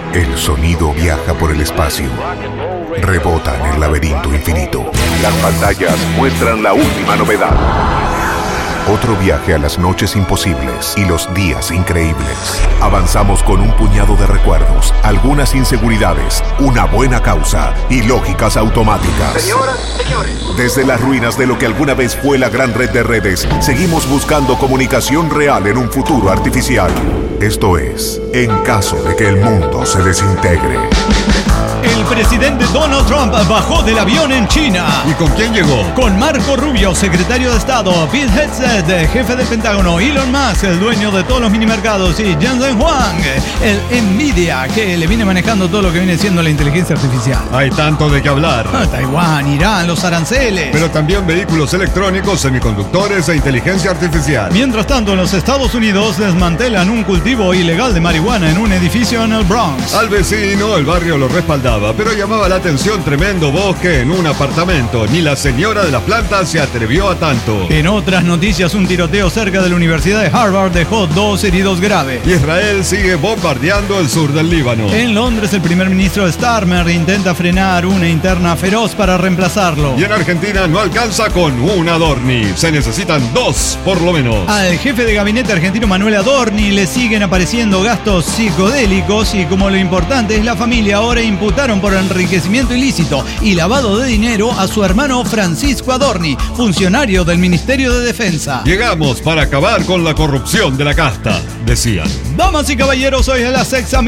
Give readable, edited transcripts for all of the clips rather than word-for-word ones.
El sonido viaja por el espacio. Rebota en el laberinto infinito. Las pantallas muestran la última novedad. Otro viaje a las noches imposibles y los días increíbles. Avanzamos con un puñado de recuerdos, algunas inseguridades, una buena causa y lógicas automáticas. Señoras, señores. Desde las ruinas de lo que alguna vez fue la gran red de redes, seguimos buscando comunicación real en un futuro artificial. Esto es, en caso de que el mundo se desintegre. El presidente Donald Trump bajó del avión en China. ¿Y con quién llegó? Con Marco Rubio, secretario de Estado, Pete Hegseth, jefe del Pentágono, Elon Musk, el dueño de todos los minimercados, y Jensen Huang, el Nvidia, que le viene manejando todo lo que viene siendo la inteligencia artificial. Hay tanto de qué hablar. Taiwán, Irán, los aranceles. Pero también vehículos electrónicos, semiconductores e inteligencia artificial. Mientras tanto, en los Estados Unidos desmantelan un cultivo ilegal de marihuana en un edificio en el Bronx. Al vecino, el barrio lo respaldaba, pero llamaba la atención tremendo bosque en un apartamento. Ni la señora de las plantas se atrevió a tanto. En otras noticias, un tiroteo cerca de la Universidad de Harvard dejó 2 heridos graves. Israel sigue bombardeando el sur del Líbano. En Londres, el primer ministro Starmer intenta frenar una interna feroz para reemplazarlo. Y en Argentina no alcanza con un Adorni. Se necesitan 2, por lo menos. Al jefe de gabinete argentino Manuel Adorni le siguen apareciendo gastos psicodélicos y, como lo importante es la familia, ahora imputaron por enriquecimiento ilícito y lavado de dinero a su hermano Francisco Adorni, funcionario del Ministerio de Defensa. Llegamos para acabar con la corrupción de la casta, decían. Damas y caballeros, hoy es la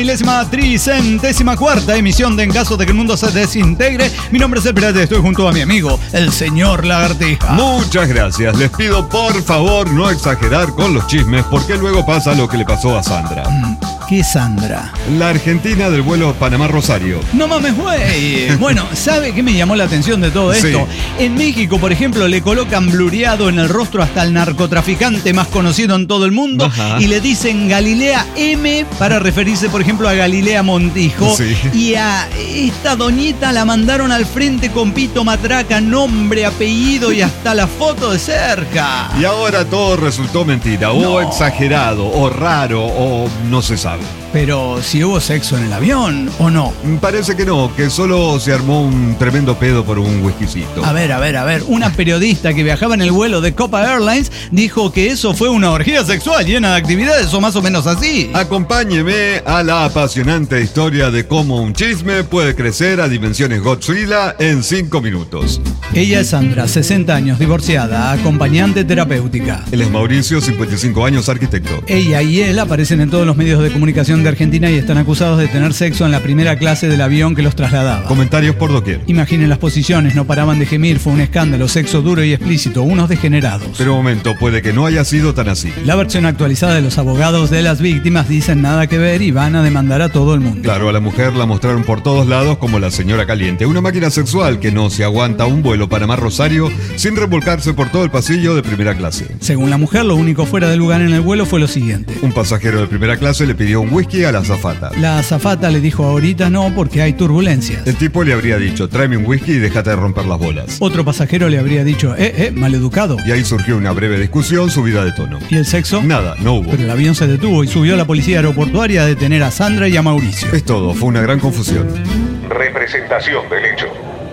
64ª emisión de En caso de que el mundo se desintegre. Mi nombre es El Pirata, estoy junto a mi amigo, el señor Lagartija. Muchas gracias. Les pido por favor no exagerar con los chismes, porque luego pasa lo que le pasó a Sandra. ¿Qué es Sandra? La argentina del vuelo Panamá-Rosario. No mames, güey. Bueno, ¿sabe qué me llamó la atención de todo esto? Sí. En México, por ejemplo, le colocan blureado en el rostro hasta el narcotraficante más conocido en todo el mundo. Ajá. Y le dicen Galilea M para referirse, por ejemplo, a Galilea Montijo. Sí. Y a esta doñita la mandaron al frente con pito, matraca, nombre, apellido y hasta la foto de cerca. Y ahora todo resultó mentira, o exagerado, o raro, o no se sabe. Pero si hubo sexo en el avión, ¿o no? Parece que no, que solo se armó un tremendo pedo por un whiskycito. A ver. Una periodista que viajaba en el vuelo de Copa Airlines dijo que eso fue una orgía sexual llena de actividades, o más o menos así. Acompáñeme a la apasionante historia de cómo un chisme puede crecer a dimensiones Godzilla en 5 minutos. Ella es Sandra, 60 años, divorciada, acompañante terapéutica. Él es Mauricio, 55 años, arquitecto. Ella y él aparecen en todos los medios de comunicación de Argentina y están acusados de tener sexo en la primera clase del avión que los trasladaba. Comentarios por doquier. Imaginen las posiciones, no paraban de gemir, fue un escándalo, sexo duro y explícito, unos degenerados. Pero un momento, puede que no haya sido tan así. La versión actualizada de los abogados de las víctimas dicen nada que ver y van a demandar a todo el mundo. Claro, a la mujer la mostraron por todos lados como la señora caliente, una máquina sexual que no se aguanta un vuelo Panamá-Rosario sin revolcarse por todo el pasillo de primera clase. Según la mujer, lo único fuera de lugar en el vuelo fue lo siguiente. Un pasajero de primera clase le pidió un whisky a la azafata. La azafata le dijo ahorita no porque hay turbulencias. El tipo le habría dicho, tráeme un whisky y déjate de romper las bolas. Otro pasajero le habría dicho, maleducado. Y ahí surgió una breve discusión subida de tono. ¿Y el sexo? Nada, no hubo. Pero el avión se detuvo y subió la policía aeroportuaria a detener a Sandra y a Mauricio. Es todo, fue una gran confusión. Representación del hecho.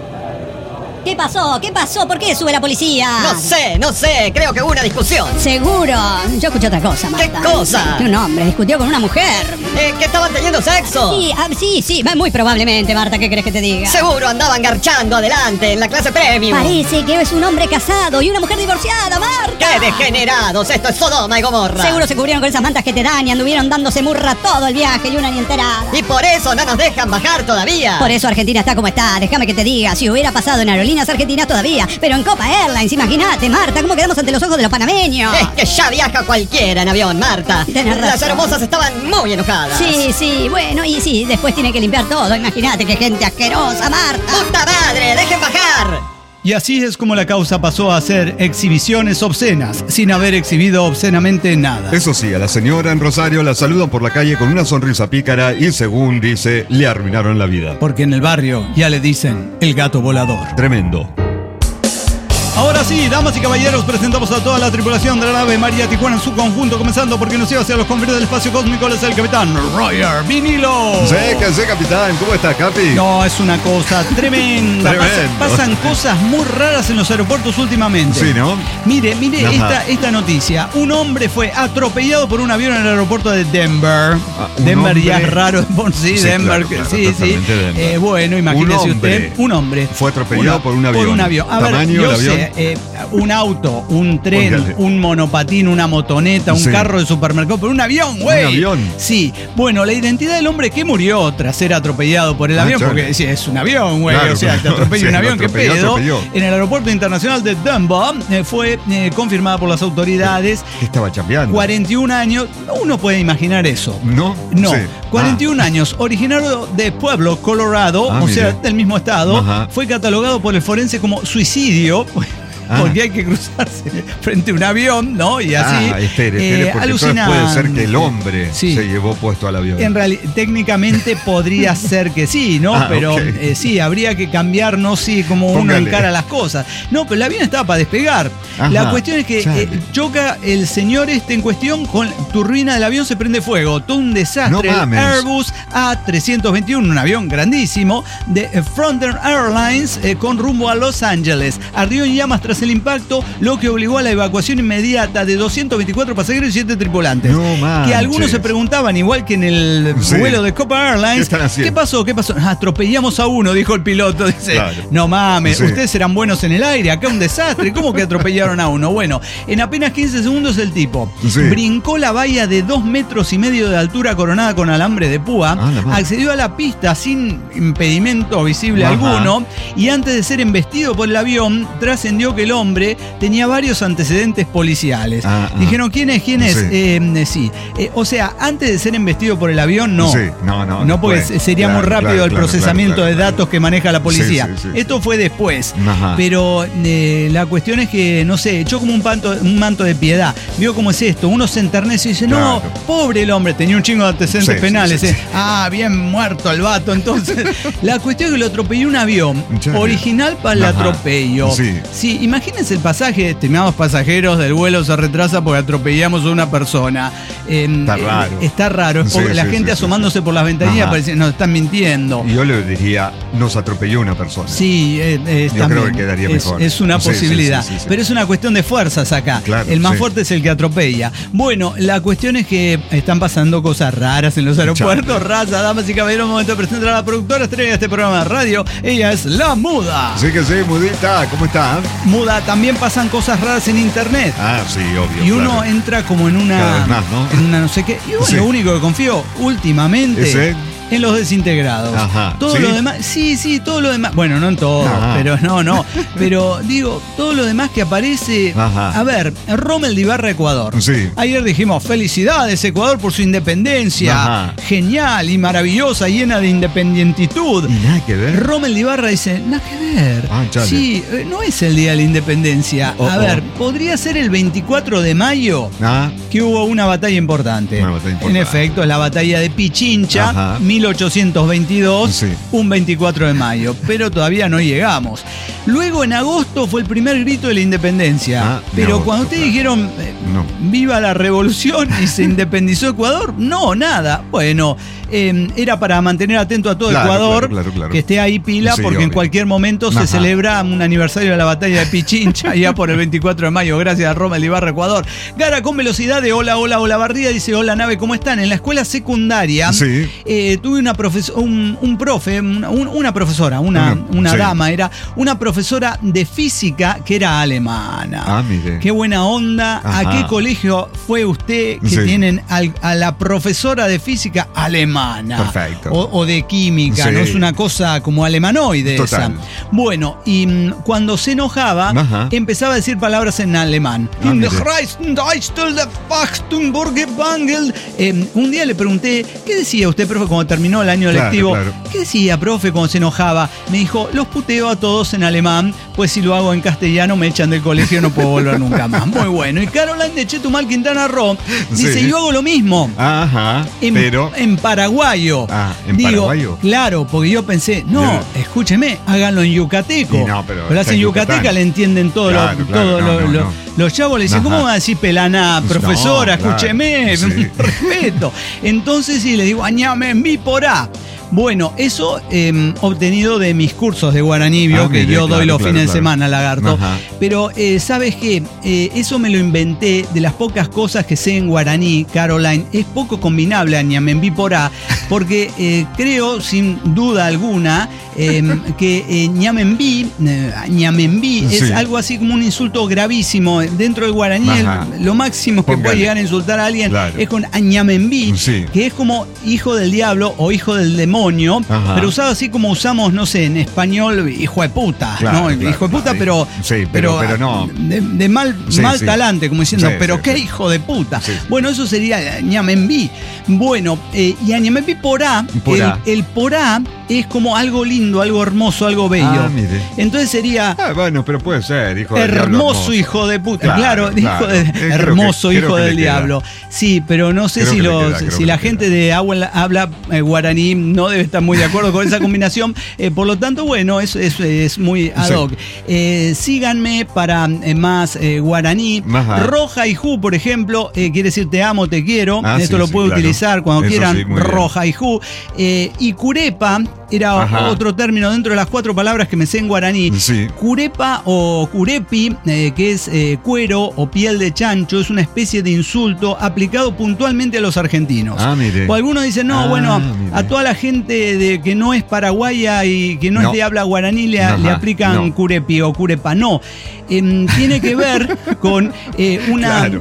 ¿Qué pasó? ¿Qué pasó? ¿Por qué sube la policía? No sé, creo que hubo una discusión. Seguro. Yo escuché otra cosa, ¿Qué Marta. cosa? Que un hombre discutió con una mujer. ¿Que estaban teniendo sexo? Sí, muy probablemente, Marta, ¿qué crees que te diga? Seguro andaban garchando adelante en la clase premium. Parece que es un hombre casado y una mujer divorciada, Marta. ¡Qué degenerados! Esto es Sodoma y Gomorra. Seguro se cubrieron con esas mantas que te dan y anduvieron dándose murra todo el viaje y una ni enterada. Y por eso no nos dejan bajar todavía. Por eso Argentina está como está. Déjame que te diga, si hubiera pasado en Aerolíneas Argentinas todavía, pero en Copa Airlines, imagínate, Marta, cómo quedamos ante los ojos de los panameños. Es que ya viaja cualquiera en avión, Marta. Tenés razón. Las hermosas estaban muy enojadas. Sí, bueno, y sí, después tiene que limpiar todo. Imagínate qué gente asquerosa, Marta. ¡Puta madre! ¡Dejen bajar! Y así es como la causa pasó a hacer exhibiciones obscenas, sin haber exhibido obscenamente nada. Eso sí, a la señora en Rosario la saludan por la calle con una sonrisa pícara y, según dice, le arruinaron la vida. Porque en el barrio ya le dicen el gato volador. Tremendo. Ahora sí, damas y caballeros, presentamos a toda la tripulación de la nave María Tijuana en su conjunto, comenzando porque nos lleva hacia los confines del espacio cósmico. Es el capitán Roger Vinilo. ¿Qué sé, capitán? ¿Cómo está, Capi? No, es una cosa tremenda. Pasan cosas muy raras en los aeropuertos últimamente. Sí, ¿no? Mire esta noticia. Un hombre fue atropellado por un avión en el aeropuerto de Denver. Denver ya es raro. Sí, Denver. Claro, sí. Denver. Bueno, imagínese usted. Un hombre. Fue atropellado por un avión. Por un avión. A ver, ¿Tamaño del avión? Un auto, un tren, Póngale. un monopatín, una motoneta, un carro de supermercado, pero un avión, güey. ¿Un avión? Sí. Bueno, la identidad del hombre que murió tras ser atropellado por el avión, porque sí, es un avión, güey. Claro, o sea, te atropella un avión, ¿qué pedo? Atropelló. En el aeropuerto internacional de Denver fue confirmada por las autoridades. Estaba chambeando. 41 años. Uno puede imaginar eso. ¿No? No. Sí. 41 años, originario de Pueblo, Colorado, o sea, del mismo estado. Ajá. Fue catalogado por el forense como suicidio. Porque hay que cruzarse frente a un avión, ¿no? Y así. Espere, porque entonces puede ser que el hombre sí. se llevó puesto al avión. En realidad, técnicamente podría ser que sí, ¿no? Pero okay. Sí, habría que cambiar, no sí, como uno encara las cosas. No, pero el avión estaba para despegar. Ajá, la cuestión es que choca el señor en cuestión con turbina del avión, se prende fuego. Todo un desastre. No mames. Airbus A321, un avión grandísimo de Frontier Airlines con rumbo a Los Ángeles. Ardió en llamas tras el impacto, lo que obligó a la evacuación inmediata de 224 pasajeros y 7 tripulantes. No manches. Que algunos se preguntaban, igual que en el vuelo de Copa Airlines, ¿qué pasó? Atropellamos a uno, dijo el piloto. Dice, claro. No mames, ustedes eran buenos en el aire, acá un desastre. ¿Cómo que atropellaron a uno? Bueno, en apenas 15 segundos el tipo brincó la valla de 2,5 metros de altura coronada con alambre de púa, accedió a la pista sin impedimento visible alguno y antes de ser embestido por el avión, trascendió que el hombre tenía varios antecedentes policiales. Dijeron, ¿quién es? O sea, antes de ser embestido por el avión, no. No, porque sería muy rápido el procesamiento de datos que maneja la policía. Esto fue después. Pero la cuestión es que, no sé, echó como un manto de piedad. Vio cómo es esto. Uno se enternece y dice, no, pobre el hombre, tenía un chingo de antecedentes penales. Bien muerto el vato. Entonces, la cuestión es que lo atropelló un avión original para el atropello. Sí, imagínense el pasaje, estimados pasajeros, del vuelo se retrasa porque atropellamos a una persona. Está raro. Está raro. La gente asomándose por las ventanillas parece nos están mintiendo. Yo le diría, nos atropelló una persona. Sí, yo creo que quedaría mejor. Es una posibilidad. Pero es una cuestión de fuerzas acá. Claro, el más fuerte es el que atropella. Bueno, la cuestión es que están pasando cosas raras en los aeropuertos. Raza, damas y caballeros, momento de presentar a la productora estrella de este programa de radio. Ella es La Muda. Sí, Mudita, ¿cómo está? Muda, también pasan cosas raras en internet. Sí, obvio. Y uno entra como en una. Cada vez más, ¿no? En una no sé qué. Y lo único que confío últimamente. En los desintegrados. Todo lo demás. Sí, todo lo demás. Bueno, no en todo, pero no. Pero digo, todo lo demás que aparece. A ver, Rommel de Ibarra, Ecuador. Ayer dijimos, felicidades, Ecuador, por su independencia. Genial y maravillosa, llena de independientitud. Y nada que ver. Rommel de Ibarra dice, nada que ver. Sí, no es el día de la independencia. A ver, podría ser el 24 de mayo que hubo una batalla importante. En efecto, es la batalla de Pichincha. 1822, un 24 de mayo, pero todavía no llegamos. Luego en agosto fue el primer grito de la independencia, pero cuando ustedes dijeron viva la revolución y se independizó Ecuador, no, nada. Bueno, era para mantener atento a todo Ecuador, que esté ahí pila, porque en cualquier momento se celebra un aniversario de la batalla de Pichincha, ya por el 24 de mayo, gracias a Rommel de Ibarra, Ecuador. Gara con velocidad de hola Barría, dice, hola nave, ¿cómo están? En la escuela secundaria tuve una profesora, una dama, era una profesora de física que era alemana. Mire. Qué buena onda. ¿A qué colegio fue usted que tienen a la profesora de física alemana? Perfecto. O de química, no es una cosa como alemanoide esa. Bueno, y cuando se enojaba, empezaba a decir palabras en alemán. Un día le pregunté, ¿qué decía usted, profe, cuando terminó el año Claro, lectivo. claro. ¿Qué decía, profe, cuando se enojaba? Me dijo, los puteo a todos en alemán, pues si lo hago en castellano me echan del colegio, no puedo volver nunca más. Muy bueno. Y Caroline de Chetumal, Quintana Roo, dice, Sí. yo hago lo mismo. Ajá, pero... En paraguayo. Ah, ¿en Digo, paraguayo? Claro, porque yo pensé, no, escúcheme, háganlo en yucateco. Y no, pero lo está hacen en yucateca, Yucatán. le entienden todo. Claro, claro, no. Los chavos le dicen, Ajá. ¿cómo va a decir pelaná, profesora? No, claro, Escúcheme, sí. respeto. Entonces sí, le digo, añame en mi porá. Bueno, eso obtenido de mis cursos de guaraní, vio que mire, yo doy claro, los claro, fines de claro. semana, lagarto. Ajá. Pero, ¿sabes qué? Eso me lo inventé de las pocas cosas que sé en guaraní, Caroline. Es poco combinable a ñamembí porá, porque creo, sin duda alguna, que ñamembí es Sí. algo así como un insulto gravísimo. Dentro del guaraní, Ajá. lo máximo que Póngale. puede llegar a insultar a alguien Claro. es con ñamembí, Sí. que es como hijo del diablo o hijo del demonio, Ajá. pero usado así como usamos, no sé, en español, hijo de puta, Claro, ¿no? claro, Hijo de puta, claro. pero. Sí, pero no. De mal, Sí, mal sí. talante, como diciendo, Sí, pero sí, qué sí. hijo de puta. Sí, sí. Bueno, eso sería ñamembí. Bueno, y a ñamembí porá, Porá. el porá es como algo lindo, algo hermoso, algo bello. Ah, mire. Entonces sería. Bueno, pero puede ser, hijo del diablo Hermoso hijo de puta, claro, Claro, hijo de- creo hermoso que- creo hijo que del le queda. diablo. Sí, pero no sé Creo si que le los, queda, creo si que la le gente de habla guaraní no debe estar muy de acuerdo con esa combinación. Por lo tanto, bueno, es muy ad Sí. hoc. Síganme para más guaraní. Ajá. Roja y ju, por ejemplo, quiere decir te amo, te quiero. Ah, Esto sí, lo sí, puedo claro. utilizar cuando Eso quieran. sí, muy bien. Roja y ju. Y curepa era Ajá. otro término dentro de las 4 palabras que me sé en guaraní. Sí. Curepa o curepi, que es cuero o piel de chancho, es una especie de insulto aplicado puntualmente a los argentinos. Ah, mire. O algunos dicen, no, Ah, bueno, mire. a toda la gente que no es paraguaya y que no es No. de habla guaraní le Ajá, aplican no. curepi o curepa. No. Tiene que ver con Claro.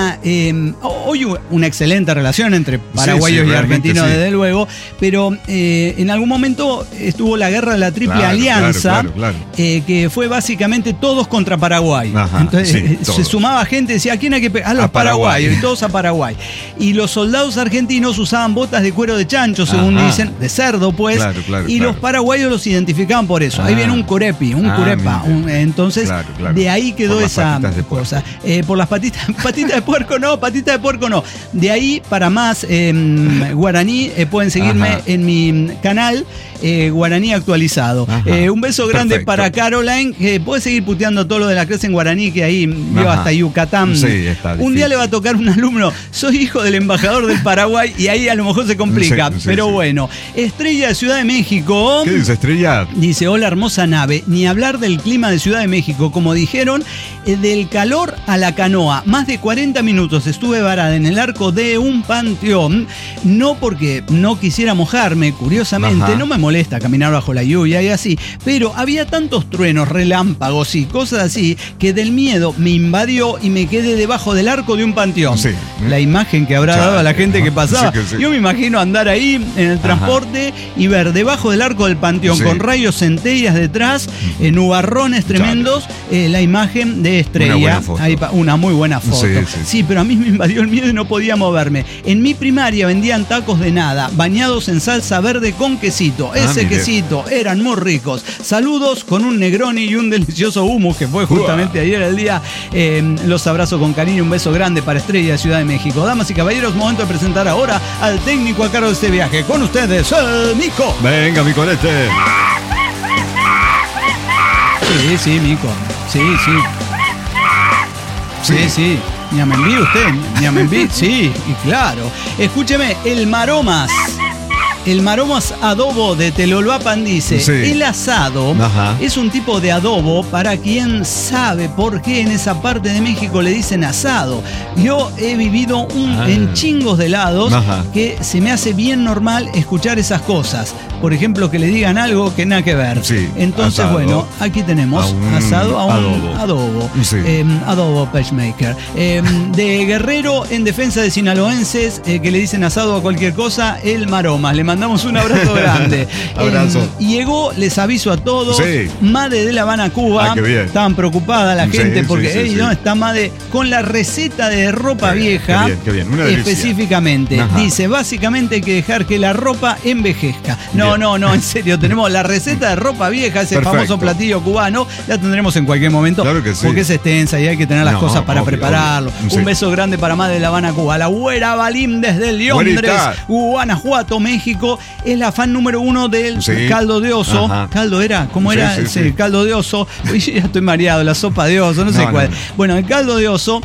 hoy una excelente relación entre paraguayos y realmente argentinos, sí. desde luego, pero en algún momento estuvo la guerra de la Triple Claro, Alianza, claro. que fue básicamente todos contra Paraguay. Ajá, Entonces sí, se todos. sumaba gente, decía, ¿a quién hay que pegar? A los A Paraguay. paraguayos, y todos a Paraguay. Y los soldados argentinos usaban botas de cuero de chancho, según Ajá. dicen, de cerdo, pues. Claro, claro, y claro. los paraguayos los identificaban por eso. Ahí Ah. viene un curepi, un Ah, curepa. mire. Entonces, Claro, claro. de ahí quedó Por las esa patitas de puerco. cosa. Por las patitas de puerco no, patita de puerco no. De ahí, para más guaraní, pueden seguirme Ajá. en mi canal Guaraní Actualizado. Ajá. Un beso grande Perfecto. para Caroline, que puede seguir puteando todo lo de la clase en guaraní, que ahí vio Ajá. hasta Yucatán. Sí, está un difícil. día le va a tocar un alumno, soy hijo del embajador del Paraguay, y ahí a lo mejor se complica. Sí, sí, pero sí. bueno, Estrella de Ciudad de México. ¿Qué dice Estrella? Dice, hola hermosa nave, ni hablar del clima de Ciudad de México, como dijeron, del calor a la canoa. Más de 40 minutos estuve varada en el arco de un panteón, no porque no quisiera mojarme, curiosamente, Ajá. no me molesta caminar bajo la lluvia y así, pero había tantos truenos, relámpagos y cosas así, que del miedo me invadió y me quedé debajo del arco de un panteón. Sí. La imagen que habrá dado a la gente que pasaba. Sí, que sí. Yo me imagino andar ahí en el transporte y ver debajo del arco del panteón Sí. con rayos centellas detrás, nubarrones tremendos, la imagen de Estrella. Una buena foto. Ahí una muy buena foto. Sí, sí. Sí, pero a mí me invadió el miedo y no podía moverme. En mi primaria vendían tacos de nada, bañados en salsa verde con quesito. Ese mire. quesito, eran muy ricos. Saludos con un Negroni y un delicioso hummus, que fue justamente ayer el día. Los abrazo con cariño, un beso grande para Estrella de Ciudad de México. Damas y caballeros, momento de presentar ahora al técnico a cargo de este viaje. Con ustedes, Mico. Venga, mi colete. Sí, Mico. Sí. Sí. Ñamembí usted, Ñamembí, sí, y claro. Escúcheme, el Maromas adobo de Telolvapan dice, Sí. el asado Ajá. es un tipo de adobo para quien sabe por qué en esa parte de México le dicen asado. Yo he vivido en chingos de lados Ajá. que se me hace bien normal escuchar esas cosas. Por ejemplo, que le digan algo que nada que ver. Sí, Entonces, asado. bueno, aquí tenemos A un asado a un adobo. adobo. Sí. Adobo Pechmaker. De Guerrero, en defensa de sinaloenses que le dicen asado a cualquier cosa, el Maromas. Le mando mandamos un abrazo grande. Abrazo. Llegó, les aviso a todos, Sí. Made de La Habana, Cuba. Ah, qué bien. Estaban preocupada la gente Sí, porque, sí, sí, ¿dónde sí. está Made? Con la receta de ropa Qué bien, vieja. qué bien, qué bien. Una delicia. Específicamente. Ajá. Dice, básicamente hay que dejar que la ropa envejezca. No, Bien. no, en serio. Tenemos la receta de ropa vieja, ese Perfecto. famoso platillo cubano. La tendremos en cualquier momento. Claro que sí. Porque es extensa y hay que tener las No, cosas para obvio, prepararlo. obvio. Sí. Un beso grande para Made de La Habana, Cuba. La güera Balim desde Londres, Güerita. Guanajuato, México. Es la fan número 1 del Sí. caldo de oso. Ajá. ¿Caldo era? ¿Cómo Sí, era? sí, Sí, sí. caldo de oso. Uy, ya estoy mareado. La sopa de oso, no sé No, cuál. no. Bueno, el caldo de oso.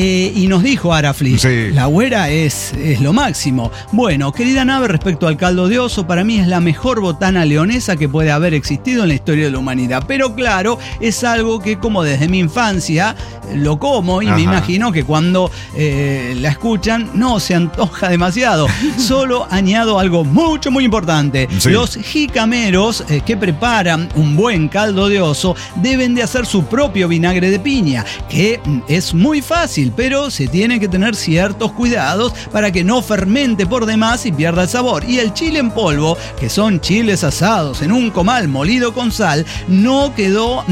Y nos dijo Arafli, Sí. la güera es lo máximo. Bueno, querida Nave, respecto al caldo de oso, para mí es la mejor botana leonesa que puede haber existido en la historia de la humanidad. Pero claro, es algo que como desde mi infancia lo como y Ajá. me imagino que cuando la escuchan no se antoja demasiado. Solo añado algo muy importante. Sí. Los jicameros que preparan un buen caldo de oso deben de hacer su propio vinagre de piña, que es muy fácil, pero se tienen que tener ciertos cuidados para que no fermente por demás y pierda el sabor. Y el chile en polvo, que son chiles asados en un comal molido con sal, no quedó...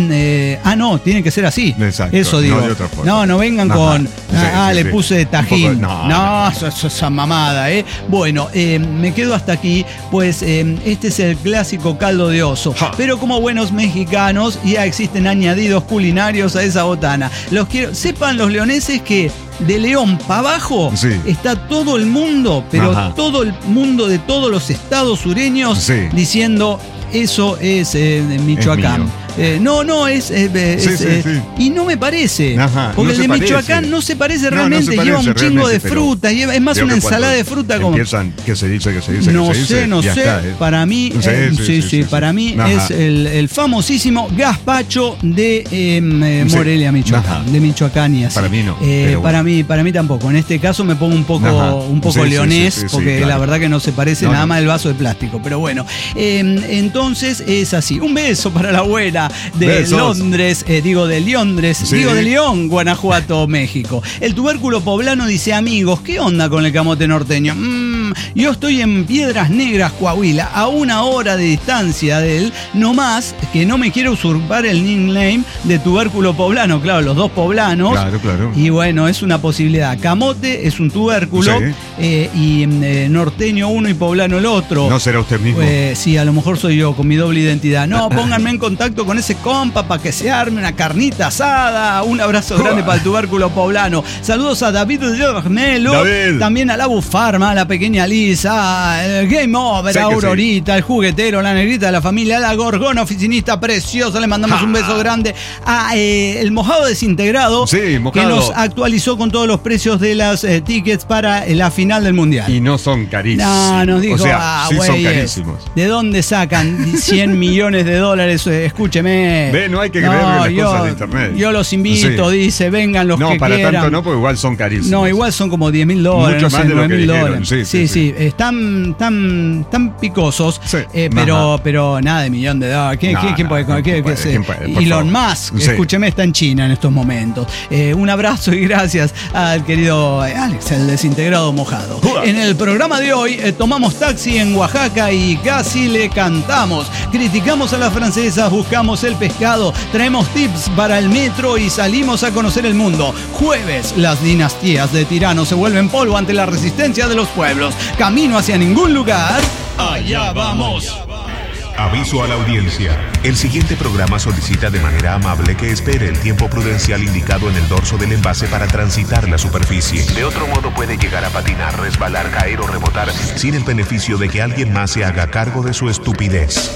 no, tiene que ser así. Exacto, Eso no digo. de otra forma. No vengan Ajá. con... Sí, le sí. puse Un tajín. poco- No, eso es mamada, ¿eh? Bueno, me quedo hasta aquí, pues este es el clásico caldo de oso. Ja. Pero como buenos mexicanos, ya existen añadidos culinarios a esa botana. Sepan los leoneses que de León para abajo Sí. está todo el mundo, pero Ajá. todo el mundo de todos los estados sureños Sí. diciendo eso es Michoacán. mío. Es sí. y no me parece. Ajá, Porque no el se de parece. Michoacán no se parece No, no realmente. se parece Lleva un chingo de realmente, pero fruta. Es más creo una que ensalada cuando de fruta como. Empiezan, que se dice. No se dice, sé, ya está, ¿eh? Para mí, Sí, para mí Ajá. es el famosísimo gazpacho de Sí. Morelia, Michoacán. Ajá. De Michoacán y así. Para mí no, pero bueno. Para mí tampoco. En este caso me pongo un poco Ajá. Sí, leonés, sí, porque claro. la verdad que no se parece No, nada no. más el vaso de plástico. Pero bueno, entonces es así. Un beso para la abuela de Besos. Londres, de Londres, Sí. de León, Guanajuato, México. El tubérculo poblano dice, amigos, ¿qué onda con el camote norteño? Yo estoy en Piedras Negras, Coahuila, a 1 hora de distancia de él, no más que no me quiero usurpar el nickname de tubérculo poblano. Claro, los dos poblanos. Claro. Y bueno, es una posibilidad. Camote es un tubérculo y norteño uno y poblano el otro. No será usted mismo. Sí, a lo mejor soy yo con mi doble identidad. No, pónganme en contacto con ese compa para que se arme una carnita asada. Un abrazo grande para el tubérculo poblano. Saludos a David Melo, David. también a la Bufarma, a la pequeña Lisa, el Game Over, Sé a que Aurorita, el juguetero, la negrita de la familia, la gorgona oficinista preciosa. Le mandamos un beso grande a el mojado desintegrado, Sí, que Mojado. nos actualizó con todos los precios de las tickets para la final del mundial. Y no son carísimos. No, nos dijo, o sea, sí son güeyes, carísimos. ¿de dónde sacan 100 millones de dólares? Escúcheme. Ve, no hay que creerle las cosas de internet. Yo los invito, Sí. dice, vengan los No, que para quieran. tanto no, porque igual son carísimos. No, igual son como $10,000, Mucho no más sé, de lo que $9,000. dijeron, sí. Están tan picosos, Sí. pero nada de $1 millón. ¿Quién puede? ¿Quién puede, por Elon favor? Musk, Sí. escúcheme, está en China en estos momentos. Un abrazo y gracias al querido Alex, el desintegrado mojado. En el programa de hoy tomamos taxi en Oaxaca y casi le cantamos. Criticamos a las francesas, buscamos el pescado, traemos tips para el metro y salimos a conocer el mundo. Jueves, las dinastías de tiranos se vuelven polvo ante la resistencia de los pueblos. Camino hacia ningún lugar. Allá vamos. Aviso a la audiencia. El siguiente programa solicita de manera amable que espere el tiempo prudencial indicado en el dorso del envase para transitar la superficie. De otro modo puede llegar a patinar, resbalar, caer o rebotar sin el beneficio de que alguien más se haga cargo de su estupidez.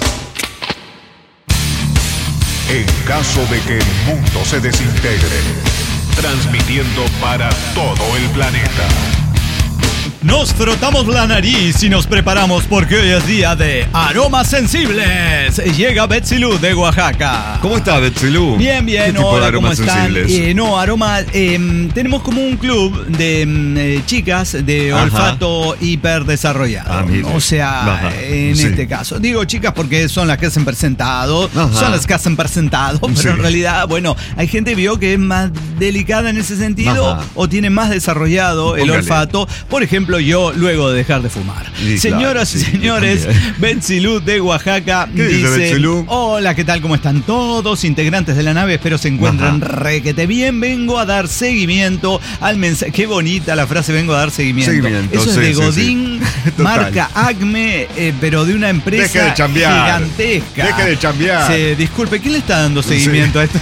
En caso de que el mundo se desintegre, transmitiendo para todo el planeta. Nos frotamos la nariz y nos preparamos porque hoy es día de aromas sensibles. Llega Betsy Lu de Oaxaca. ¿Cómo está, Betsilú? Bien, ¿Qué tipo hola, de aromas ¿cómo están? sensibles? Tenemos como un club de chicas de Ajá. olfato hiperdesarrollado. Ah, mire. O sea, Ajá. en Sí. este caso. Digo chicas porque son las que hacen presentado, Ajá. son las que hacen presentado, pero Sí. en realidad, bueno, hay gente vio que es más delicada en ese sentido Ajá. o tiene más desarrollado el Póngale. olfato. Por ejemplo, ejemplo, yo luego de dejar de fumar. Sí, Señoras claro, y sí, señores, Betsilú de Oaxaca ¿Qué dice dice: Betsilú? hola, ¿qué tal? ¿Cómo están todos? Integrantes de la nave, espero se encuentren requete bien. Vengo a dar seguimiento al mensaje. Qué bonita la frase, vengo a dar seguimiento. Eso es de Godín, marca Acme, pero de una empresa Deje de chambear. gigantesca. Deje de chambear. Disculpe, ¿quién le está dando seguimiento a esto?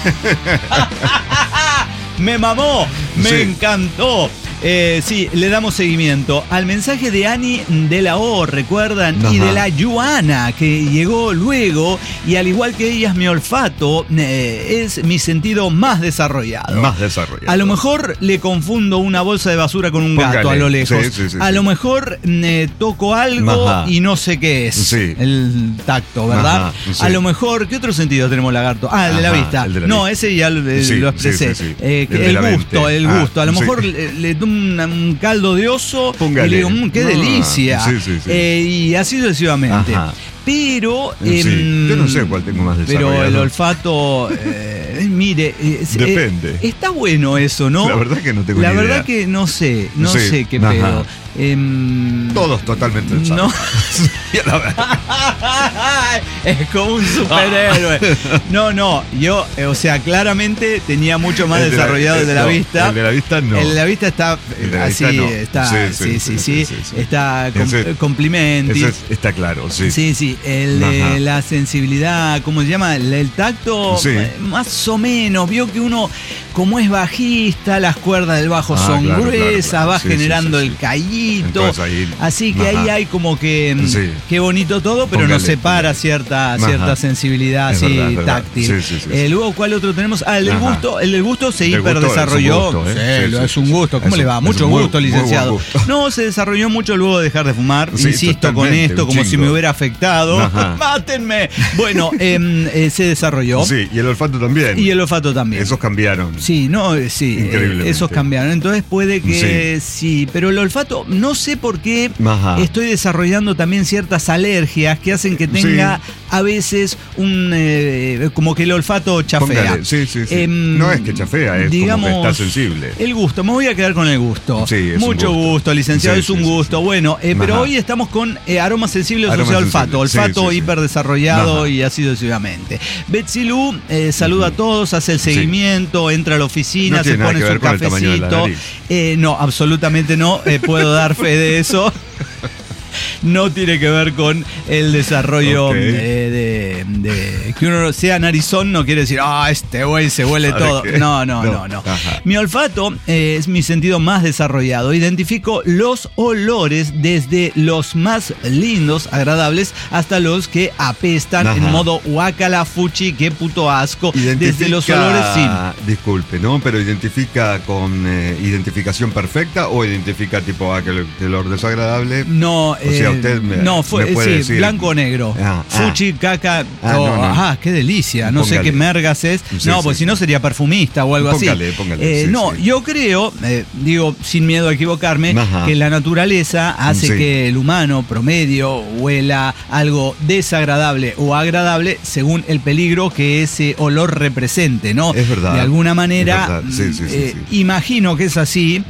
Me mamó, me encantó. Sí, le damos seguimiento al mensaje de Ani de la O, ¿recuerdan? Y de la Yuana, que llegó luego, y al igual que ellas, mi olfato es mi sentido más desarrollado. Más desarrollado. A lo mejor le confundo una bolsa de basura con un gato a lo lejos. A lo mejor toco algo y no sé qué es. Sí. El tacto, ¿verdad? A lo mejor, ¿qué otro sentido tenemos, lagarto? El de la vista. No, ese ya lo expresé. El gusto. A lo mejor le tomo un caldo de oso. Póngale. Y le digo, qué delicia. Y así sucesivamente. Pero yo no sé cuál tengo más desarrollado. Pero el olfato, mire, depende. Está bueno eso, ¿no? La verdad que no tengo ni idea. La verdad que no sé qué pedo. Todos totalmente desarrollados. Es como un superhéroe. No, yo, o sea, claramente tenía mucho más desarrollado el de la vista. El de la vista no. El de la vista está así, está, sí, está complimento. Eso está claro, sí. Sí, el de la sensibilidad, ¿cómo se llama? El tacto, más o menos. Vio que uno, como es bajista, las cuerdas del bajo son gruesas, va generando el callito. Así que ahí hay como que qué bonito todo, pero nos separa cierta sensibilidad así táctil. Luego, ¿cuál otro tenemos? El del gusto. El del gusto se hiperdesarrolló. Es un gusto. ¿Cómo le va? Mucho gusto, licenciado. No, se desarrolló mucho luego de dejar de fumar. Insisto con esto, como si me hubiera afectado. ¡Mátenme! Bueno, se desarrolló. Sí, y el olfato también. Esos cambiaron. Increíblemente. Esos cambiaron. Entonces puede que sí, pero el olfato, no sé por qué estoy desarrollando también ciertas alergias que hacen que tenga a veces como que el olfato chafea. No es que chafea, es digamos, como que está sensible. El gusto, me voy a quedar con el gusto. Mucho gusto, licenciado, es un gusto. Bueno, pero hoy estamos con aromas sensibles asociados al olfato. Olfato hiperdesarrollado y así sucesivamente. Betsilú saluda a todos, hace el seguimiento, entra a la oficina, se pone su cafecito. No, absolutamente no, puedo dar fe de eso. No tiene que ver con el desarrollo de que uno sea narizón, no quiere decir, este güey se huele todo. No. Mi olfato es mi sentido más desarrollado. Identifico los olores desde los más lindos, agradables, hasta los que apestan en modo guácala, fuchi, qué puto asco. Desde los olores, sí. Disculpe, ¿no? Pero identifica con identificación perfecta o identifica tipo que el olor desagradable. No, o sea, usted me puede decir blanco o negro. Fuchi, caca. Qué delicia. No sé qué mergas es. Pues si no sería perfumista o algo así. Póngale. Yo creo, digo, sin miedo a equivocarme, que la naturaleza hace que el humano promedio huela algo desagradable o agradable según el peligro que ese olor represente, ¿no? Es verdad. De alguna manera, imagino que es así.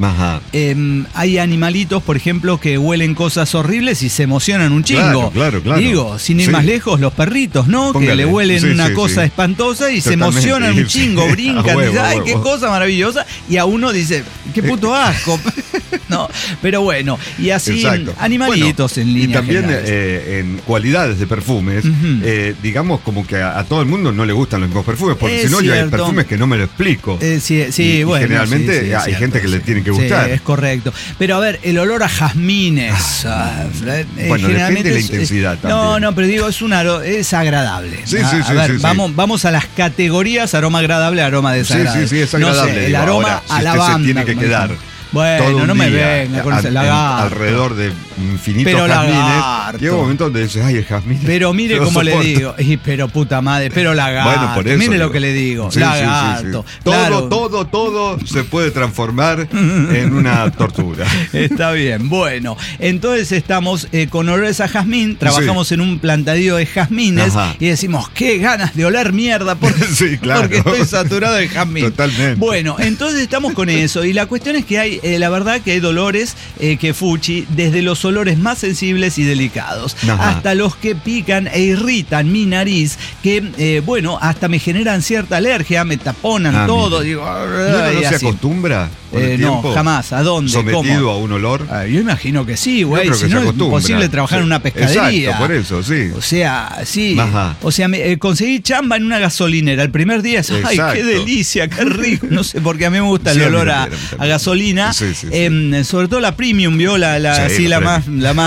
Hay animalitos, por ejemplo, que huelen cosas horribles y se emocionan un chingo. Claro. Digo, sin ir más lejos, los perritos, ¿no? Que le huelen una cosa espantosa y se emocionan un chingo, brincan, y dicen, ¡ay, qué cosa maravillosa! Y a uno dice, ¡qué puto asco! No, pero bueno, y así animalitos en línea. Y también en cualidades de perfumes, digamos como que a todo el mundo no le gustan los mismos perfumes, porque si no, yo hay perfumes que no me lo explico. Y bueno. Generalmente hay gente que le tiene que gustar. Es correcto. Pero a ver, el olor a jazmines. Bueno, depende de la intensidad también. No, pero digo, es agradable. A ver, vamos a las categorías: aroma agradable, aroma desagradable. Sí, es agradable. No sé, el aroma a lavanda. Se tiene que quedar. Bueno, no me venga con ese lagarto. Alrededor de infinitos jazmines. Llega un momento donde dices, el jazmín. Pero mire cómo le digo. Pero puta madre, pero lagarto. Bueno, por eso. Mire lo que le digo. Lagarto. Claro. Todo se puede transformar en una tortura. Está bien. Bueno, entonces estamos con olores a jazmín. Trabajamos en un plantadío de jazmines y decimos, qué ganas de oler mierda porque estoy saturado de jazmín. Totalmente. Bueno, entonces estamos con eso. Y la cuestión es que hay la verdad que hay dolores que fuchi, desde los olores más sensibles y delicados, hasta los que pican e irritan mi nariz, que, bueno, hasta me generan cierta alergia, me taponan todo. Digo, ¿No se acostumbra? No, jamás. ¿A dónde? ¿Sometido ¿Cómo? a un olor? Yo imagino que sí, güey. Si no es imposible trabajar en una pescadería. Exacto, por eso, sí. O sea, sí. Ajá. O sea, conseguí chamba en una gasolinera. El primer día, ¡ay, qué delicia, qué rico! No sé, porque a mí me gusta el olor a gasolina. Sí. Sobre todo la premium, ¿vio? La más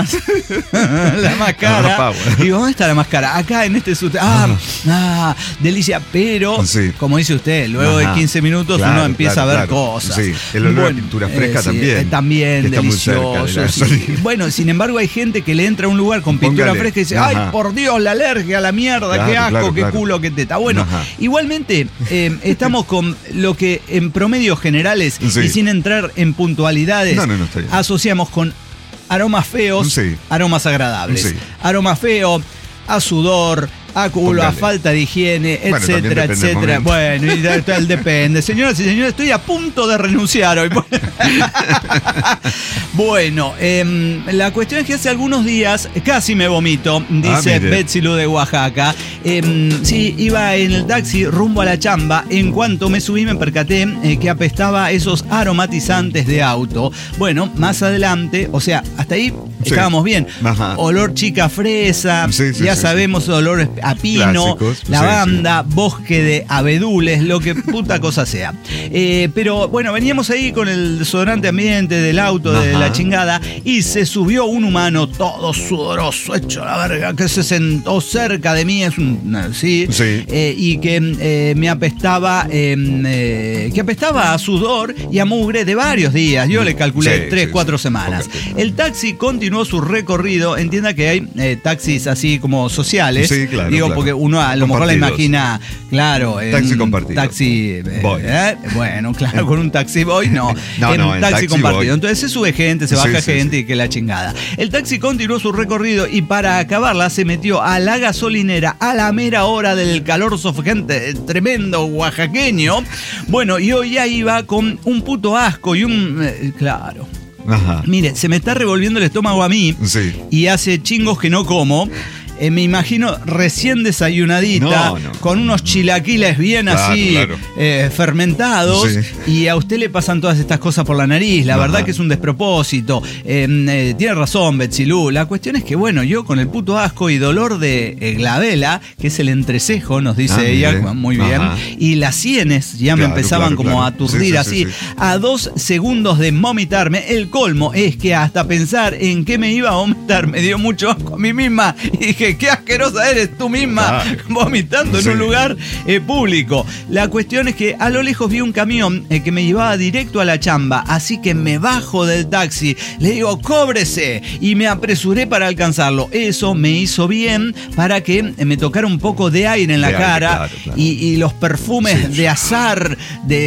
cara. Digo, ¿dónde está la más cara? Acá en este delicia. Pero, como dice usted, luego de 15 minutos uno empieza a ver cosas. Sí. El olor a pintura fresca también. También que delicioso. Está muy cerca de bueno, sin embargo, hay gente que le entra a un lugar con pintura fresca y dice, ¡ay, por Dios, la alergia, la mierda, qué asco, qué culo, qué teta! Bueno, igualmente, estamos con lo que en promedios generales y sin entrar en puntualidades, asociamos con aromas feos, aromas agradables. Aroma feo, a sudor, a culo, a falta de higiene, etcétera, etcétera. Bueno, y tal depende. Señoras y señores, estoy a punto de renunciar hoy. Bueno, la cuestión es que hace algunos días casi me vomito, dice Betsy Lu de Oaxaca. Sí, iba en el taxi rumbo a la chamba. En cuanto me subí me percaté que apestaba esos aromatizantes de auto. Bueno, más adelante, o sea, hasta ahí estábamos bien. Olor chica fresa, ya sabemos, olor a pino, clásicos, lavanda, bosque de abedules, lo que puta cosa sea. Pero bueno, veníamos ahí con el desodorante ambiente del auto, de la chingada, y se subió un humano todo sudoroso, hecho la verga, que se sentó cerca de mí, y que me apestaba, a sudor y a mugre de varios días. Yo le calculé 3-4 semanas. El taxi continuó su recorrido. Entienda que hay taxis así como sociales. Sí, claro. Digo, porque uno a lo mejor la imagina, claro, taxi compartido. Taxi boy. Bueno, claro, con un taxi boy no. En taxi compartido. Boy. Entonces se sube gente, se baja gente y que la chingada. El taxi continuó su recorrido y para acabarla se metió a la gasolinera a la mera hora del calor sofocante, tremendo oaxaqueño. Bueno, y hoy ya iba con un puto asco y claro. Mire, se me está revolviendo el estómago a mí y hace chingos que no como. Me imagino recién desayunadita, con unos chilaquiles bien fermentados, y a usted le pasan todas estas cosas por la nariz. La verdad que es un despropósito. Tiene razón, Betsy Lu. La cuestión es que, bueno, yo con el puto asco y dolor de glabela, que es el entrecejo, nos dice ella, muy bien, y las sienes ya me empezaban como a aturdir así. A 2 segundos de vomitarme, el colmo es que hasta pensar en qué me iba a vomitar me dio mucho asco a mí misma. Y dije, qué asquerosa eres tú misma vomitando en un lugar público. La cuestión es que a lo lejos vi un camión que me llevaba directo a la chamba, así que me bajo del taxi, le digo, cóbrese, y me apresuré para alcanzarlo. Eso me hizo bien para que me tocara un poco de aire en la cara, y los perfumes de azar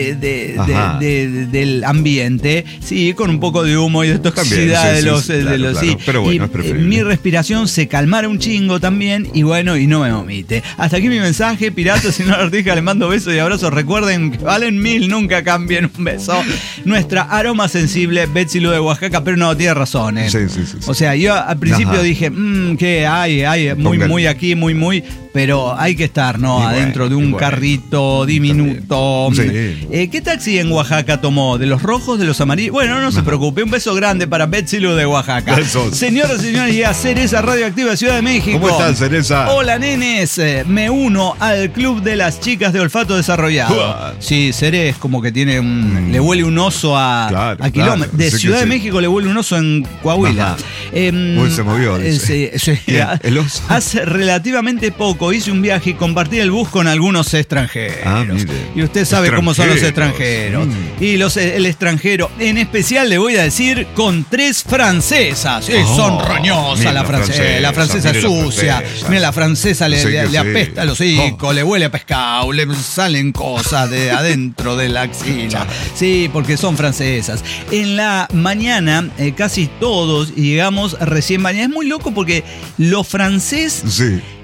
del ambiente, con un poco de humo y de toxicidad de los pero bueno, es preferible. Mi respiración se calmara un chingo también, y bueno, y no me vomite. Hasta aquí mi mensaje, piratas, si no la artija, les mando besos y abrazos. Recuerden que valen 1000, nunca cambien. Un beso. Nuestra aroma sensible, Betsy Lu de Oaxaca, pero no, tiene razón. O sea, yo al principio dije, que hay, muy aquí, muy, pero hay que estar, adentro de un carrito diminuto. ¿Qué taxi en Oaxaca tomó? ¿De los rojos, de los amarillos? Bueno, no se preocupe. Un beso grande para Betsy Lu de Oaxaca. Señoras y señores, y a Cereza Radioactiva Ciudad de México. ¿Cómo están, Cereza? Hola, nenes. Me uno al club de las chicas de olfato desarrollado. Sí, Cerez como que tiene le huele un oso a kilómetros. De Ciudad de México le huele un oso en Coahuila. Se movió. El oso. Hace relativamente poco hice un viaje y compartí el bus con algunos extranjeros. Y usted sabe cómo son los extranjeros. Y el extranjero, en especial le voy a decir, con 3 francesas. Son roñosas la francesa es sucia. Mira, la francesa le apesta los hocicos, le huele a pescado, le salen cosas de adentro de la axila. Sí, porque son francesas. En la mañana, casi todos llegamos recién bañados. Es muy loco porque lo francés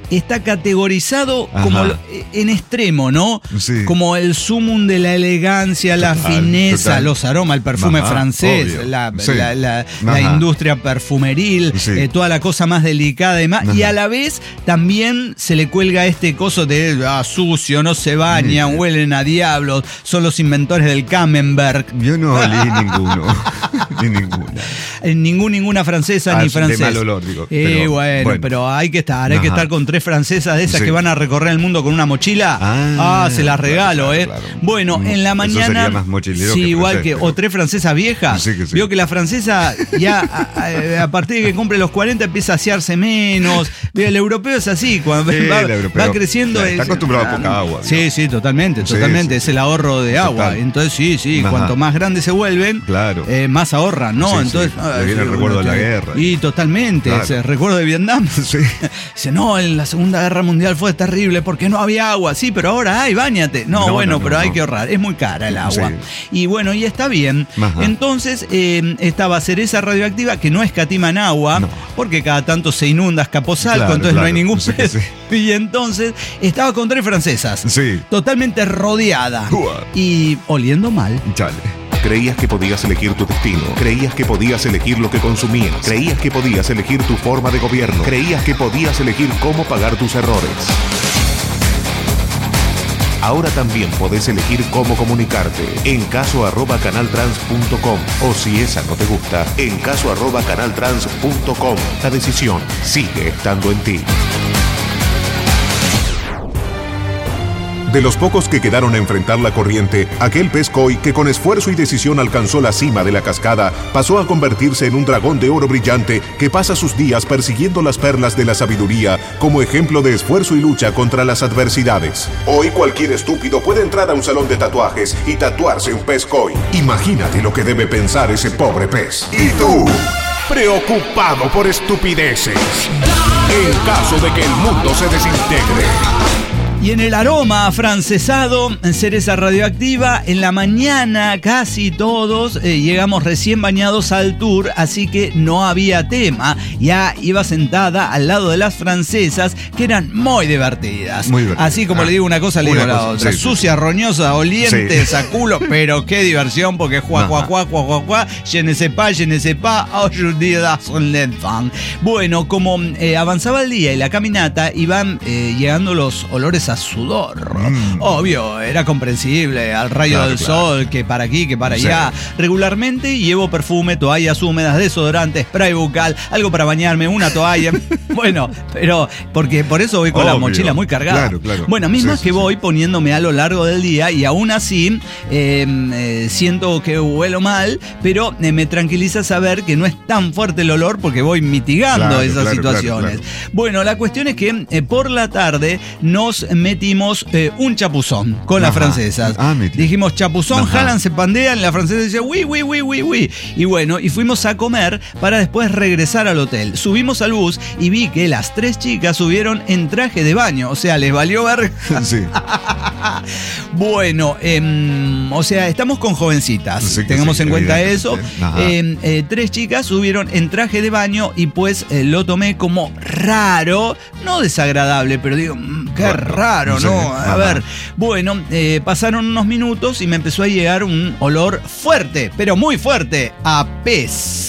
está categorizado como Ajá. en extremo, ¿no? Sí. Como el sumum de la elegancia, la fineza, total. los aromas, el perfume Ajá, francés, obvio. la Sí. la Ajá. industria perfumeril, Sí. toda la cosa más delicada y más. Ajá. Y a la vez también se le cuelga este coso de sucio, no se bañan, huelen a diablos, son los inventores del Camembert. Yo no olí ninguno. Ni ninguna. Ninguna francesa ni De francés. mal olor, digo. Pero, bueno, pero hay que estar Ajá. con 3 francesas de esas Sí. que van a recorrer el mundo con una mochila. Se las regalo, claro, claro. Bueno, en la Eso mañana. sería más mochilero sí, que igual francés, que. pero- O 3 francesas viejas. Sí que sí. Vio que la francesa ya a partir de que cumple los 40 empieza a asearse menos. Vio, el europeo es así, cuando Sí, va, el europeo, va creciendo. claro, está acostumbrado a poca agua, Sí, digamos. sí, totalmente. Sí, sí. Es el ahorro de agua. Total. Entonces, sí, Ajá. cuanto más grandes se vuelven, Claro. Más ahorran, ¿no? Sí, sí. Entonces, Le viene el recuerdo de la guerra. Y totalmente, Claro. ese recuerdo de Vietnam. Sí. Dice, no, en la Segunda Guerra Mundial fue terrible porque no había agua. Sí, pero ahora hay, báñate. No, pero hay que ahorrar. Es muy cara el agua. Sí. Y bueno, y está bien. Ajá. Entonces, estaba cereza radioactiva que no escatima en agua, No. porque cada tanto se inunda Escaposalco, Claro, entonces no hay claro. ningún Sí, pez. sí. Y entonces estaba con 3 francesas. Sí. Totalmente rodeada. Uah. Y oliendo mal. Chale. Creías que podías elegir tu destino. Creías que podías elegir lo que consumías. Creías que podías elegir tu forma de gobierno. Creías que podías elegir cómo pagar tus errores. Ahora también podés elegir cómo comunicarte. En caso@canaltrans.com. O si esa no te gusta, en caso@canaltrans.com. La decisión sigue estando en ti. De los pocos que quedaron a enfrentar la corriente, aquel pez koi que con esfuerzo y decisión alcanzó la cima de la cascada, pasó a convertirse en un dragón de oro brillante que pasa sus días persiguiendo las perlas de la sabiduría como ejemplo de esfuerzo y lucha contra las adversidades. Hoy cualquier estúpido puede entrar a un salón de tatuajes y tatuarse un pez koi. Imagínate lo que debe pensar ese pobre pez. ¿Y tú? Preocupado por estupideces. En caso de que el mundo se desintegre. Y en el aroma afrancesado, en cereza radioactiva, en la mañana casi todos llegamos recién bañados al tour, así que no había tema. Ya iba sentada al lado de las francesas, que eran muy divertidas. Muy divertidas. Así como le digo una cosa, le digo la otra. Sí, Sucia, sí. roñosa, oliente, Sí. a culo, pero qué diversión, porque je ne sais pas, aujourd'hui son l'enfant. Bueno, como avanzaba el día y la caminata, iban llegando los olores a sudor. Obvio, era comprensible, al rayo Claro, del claro. sol, que para aquí, que para Sí. allá. Regularmente llevo perfume, toallas húmedas, desodorante, spray bucal, algo para bañarme, una toalla. Bueno, pero porque por eso voy con la Obvio. mochila muy cargada. Claro, claro. Bueno, mismas Sí, que sí, voy sí. poniéndome a lo largo del día y aún así siento que huelo mal, pero me tranquiliza saber que no es tan fuerte el olor porque voy mitigando Claro, esas claro, situaciones. claro. Bueno, la cuestión es que por la tarde nos metimos un chapuzón con las Ajá. francesas. Ah, mira. Dijimos chapuzón, Ajá. jalan, se pandean, la francesa decía uy. Y bueno, y fuimos a comer para después regresar al hotel. Subimos al bus y vi que las 3 chicas subieron en traje de baño, o sea, les valió ver. Sí. Bueno, o sea, estamos con jovencitas, Sí que tengamos sí, en cuenta eso. evidentemente. Ajá. 3 chicas subieron en traje de baño y pues lo tomé como raro, no desagradable, pero digo, qué Bueno, raro, sí, ¿no? A ajá. ver, bueno, pasaron unos minutos y me empezó a llegar un olor fuerte, pero muy fuerte, a pez.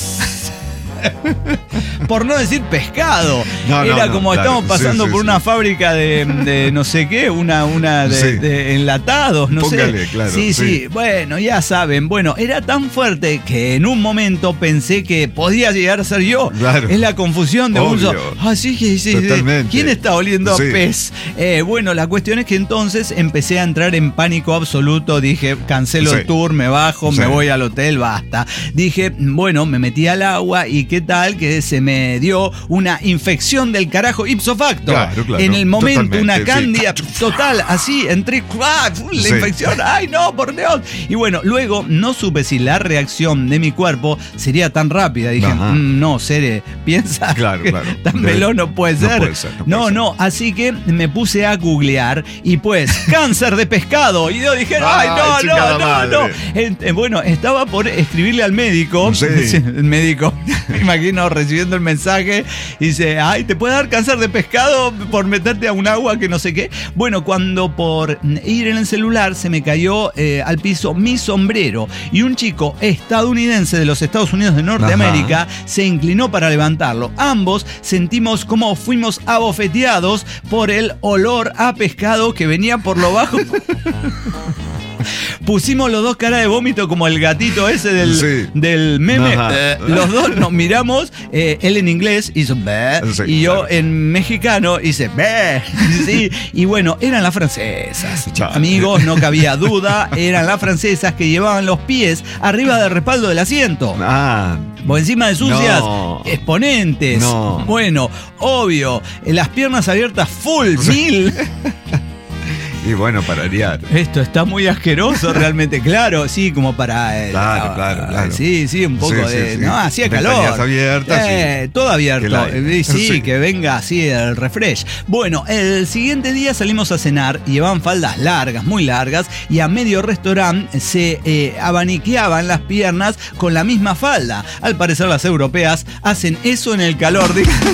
Por no decir pescado. No, Era no, como claro. estamos pasando Sí, por sí. una fábrica de no sé qué, una Sí. de enlatados, no Póngale, sé. claro, sí, sí. bueno, ya saben. Bueno, era tan fuerte que en un momento pensé que podía llegar a ser yo. Claro. Es la confusión de Obvio. uso. Ah, sí. Totalmente. ¿Quién está oliendo Sí. a pez? Bueno, la cuestión es que entonces empecé a entrar en pánico absoluto. Dije, cancelo Sí. el tour, me bajo, Sí. me voy al hotel, basta. Dije, bueno, me metí al agua y qué tal que se me dio una infección del carajo ipso facto. Claro, claro. En el momento, Totalmente, una sí. cándida total, así, entré, la Sí. infección, ay no, por Dios. Y bueno, luego no supe si la reacción de mi cuerpo sería tan rápida. Dije, Ajá. no, Cere, piensa Claro, que claro. tan veloz no puede No ser. puede ser, no No, puede ser. no, así que me puse a googlear y pues, cáncer de pescado. Y yo dije, ay, Ay, chingada no. madre. Bueno, estaba por escribirle al médico. Sí. El médico, me imagino, recibió recibiendo el mensaje. Dice, ay, ¿te puede dar cáncer de pescado por meterte a un agua que no sé qué? Bueno, cuando por ir en el celular se me cayó al piso mi sombrero y un chico estadounidense de los Estados Unidos de Norteamérica se inclinó para levantarlo. Ambos sentimos como fuimos abofeteados por el olor a pescado que venía por lo bajo. Pusimos los dos cara de vómito como el gatito ese del meme. Los dos nos miramos, él en inglés hizo bé, y yo en mexicano hice bé. Sí, y bueno, eran las francesas. Amigos, no cabía duda, eran las francesas que llevaban los pies arriba del respaldo del asiento. Por encima de sucias, exponentes. Bueno, obvio, las piernas abiertas full, 1000. Y bueno, para variar. Esto está muy asqueroso realmente, claro, sí, como para... Claro. Sí, un poco de... No, hacía calor. Abiertas, todo abierto. Que venga así el refresh. Bueno, el siguiente día salimos a cenar y llevaban faldas largas, muy largas, y a medio restaurante se abaniqueaban las piernas con la misma falda. Al parecer las europeas hacen eso en el calor.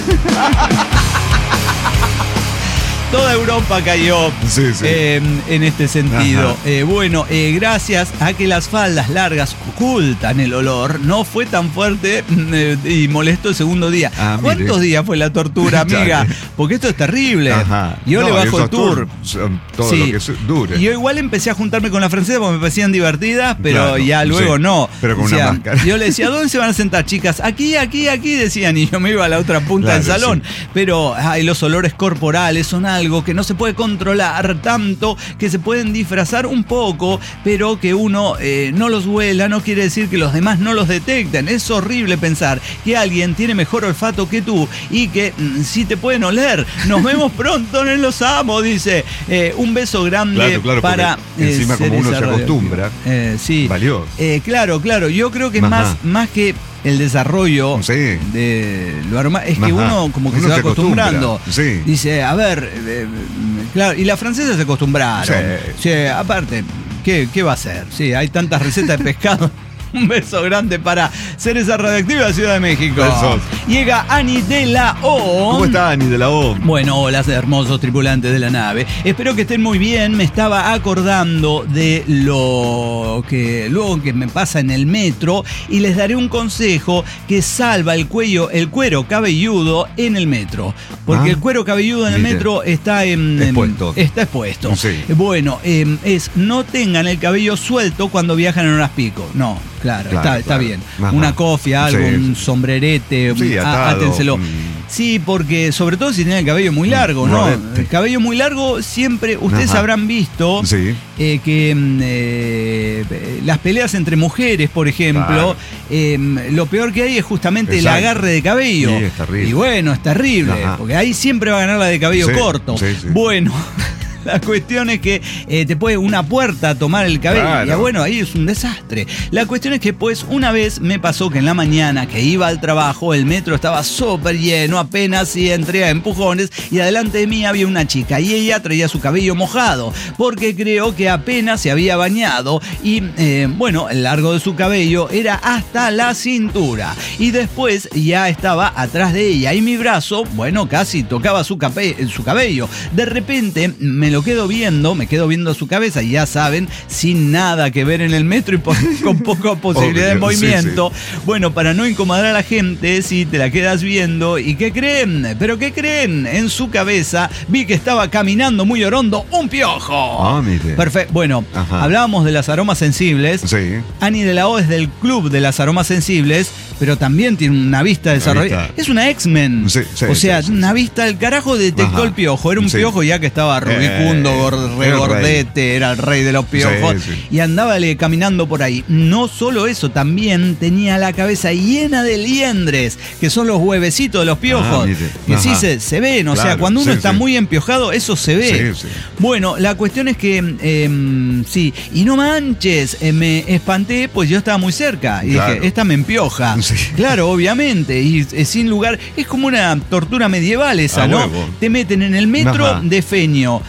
Toda Europa cayó en este sentido. Bueno, gracias a que las faldas largas ocultan el olor, no fue tan fuerte y molesto el segundo día. ¿Cuántos días fue la tortura, amiga? Porque esto es terrible. Yo le bajo el tour. Todo lo que dure. Yo igual empecé a juntarme con las francesas porque me parecían divertidas, pero ya luego no. Pero con una máscara. Yo le decía, ¿dónde se van a sentar, chicas? Aquí, decían, y yo me iba a la otra punta del salón. Pero los olores corporales son algo que no se puede controlar tanto, que se pueden disfrazar un poco, pero que uno no los huela no quiere decir que los demás no los detecten. Es horrible pensar que alguien tiene mejor olfato que tú y que sí te pueden oler. Nos vemos pronto, los amo, dice. Un beso grande para... encima como uno se acostumbra. Sí. Valió. Claro. Yo creo que es más que el desarrollo de lo aroma, es que uno como que se va acostumbrando. Dice, a ver, claro, y las francesas se acostumbraron. Aparte, ¿qué va a hacer? Sí, hay tantas recetas de pescado. Un beso grande para Cereza Radioactiva de Ciudad de México. Besos. Llega Ani de la O. ¿Cómo está Ani de la O? Bueno, hola, hermosos tripulantes de la nave. Espero que estén muy bien. Me estaba acordando de lo que luego que me pasa en el metro y les daré un consejo que salva el cuero cabelludo en el metro. Porque el cuero cabelludo en el metro está expuesto. Está expuesto. Bueno, no tengan el cabello suelto cuando viajan en horas pico. No. Claro, está bien. Una cofia, algo, un sombrerete, átenselo. Sí, porque sobre todo si tienen el cabello muy largo, ¿no? El cabello muy largo siempre, ustedes habrán visto que las peleas entre mujeres, por ejemplo, lo peor que hay es justamente el agarre de cabello. Sí, es terrible. Y bueno, es terrible, porque ahí siempre va a ganar la de cabello corto. Bueno... La cuestión es que te puede una puerta tomar el cabello. Y bueno, ahí es un desastre. La cuestión es que pues una vez me pasó que en la mañana que iba al trabajo, el metro estaba súper lleno, apenas si entré a empujones y adelante de mí había una chica y ella traía su cabello mojado porque creo que apenas se había bañado y bueno, el largo de su cabello era hasta la cintura y después ya estaba atrás de ella y mi brazo, bueno, casi tocaba su cabello. De repente me quedo viendo su cabeza y ya saben, sin nada que ver en el metro y con poca posibilidad de movimiento. Bueno, para no incomodar a la gente, si te la quedas viendo. ¿Y qué creen? ¿Pero qué creen? En su cabeza vi que estaba caminando muy orondo un piojo. Mire. Perfecto. Bueno, hablábamos de las aromas sensibles. Ani de la O es del club de las aromas sensibles, pero también tiene una vista desarrollada. Es una X-Men. O sea, una vista del carajo detectó el piojo. Era un piojo ya que estaba rubicundo, regordete, era el rey de los piojos. Y andaba caminando por ahí. No solo eso, también tenía la cabeza llena de liendres, que son los huevecitos de los piojos. Que sí se ven, o sea, cuando uno está muy empiojado, eso se ve. Bueno, la cuestión es que, y no manches, me espanté, pues yo estaba muy cerca. Y dije, esta me empioja. Claro, obviamente. Y sin lugar, es como una tortura medieval esa, ¿no? Te meten en el metro de Feño.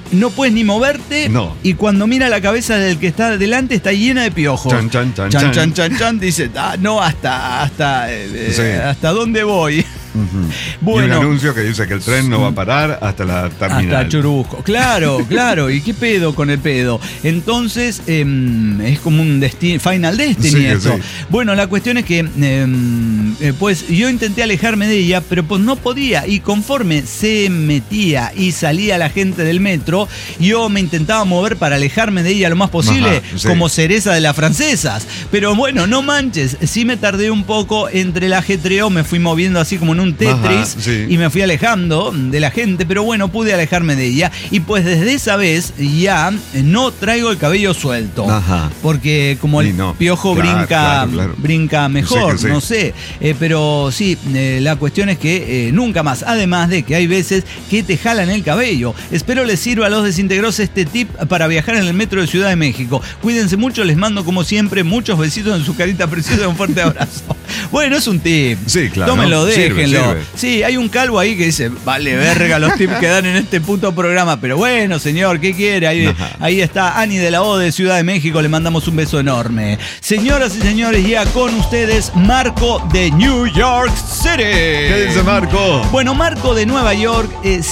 no puedes ni moverte. No. Y cuando mira la cabeza del que está delante está llena de piojos. Chan, chan, chan, Chan, chan. chan, chan, chan. Dice, no, hasta dónde voy. Bueno, y un anuncio que dice que el tren no va a parar hasta la terminal. hasta Churubusco. Claro, claro. ¿Y qué pedo con el pedo? Entonces, es como un Final Destiny esto. Sí. Bueno, la cuestión es que pues yo intenté alejarme de ella, pero pues no podía. Y conforme se metía y salía la gente del metro, yo me intentaba mover para alejarme de ella lo más posible, Ajá, sí. como cereza de las francesas. Pero bueno, no manches, sí me tardé un poco entre el ajetreo, me fui moviendo así como en un Tetris. Ajá, sí. Y me fui alejando de la gente, pero bueno, pude alejarme de ella. Y pues desde esa vez ya no traigo el cabello suelto. Ajá. Porque como el piojo Claro, claro. brinca mejor, Sí que sí. no sé. Pero sí, la cuestión es que nunca más. Además de que hay veces que te jalan el cabello. Espero les sirva a los desintegros este tip para viajar en el metro de Ciudad de México. Cuídense mucho, les mando como siempre muchos besitos en su carita preciosa y un fuerte abrazo. Bueno, es un tip. Sí, claro. Tómenlo, déjenlo. Sirve. Sí, hay un calvo ahí que dice, vale verga los tips que dan en este puto programa, pero bueno, señor, ¿qué quiere? Ahí está Ani de la O de Ciudad de México, le mandamos un beso enorme. Señoras y señores, ya con ustedes Marco de New York City. ¿Qué dice Marco? Bueno, Marco de Nueva York,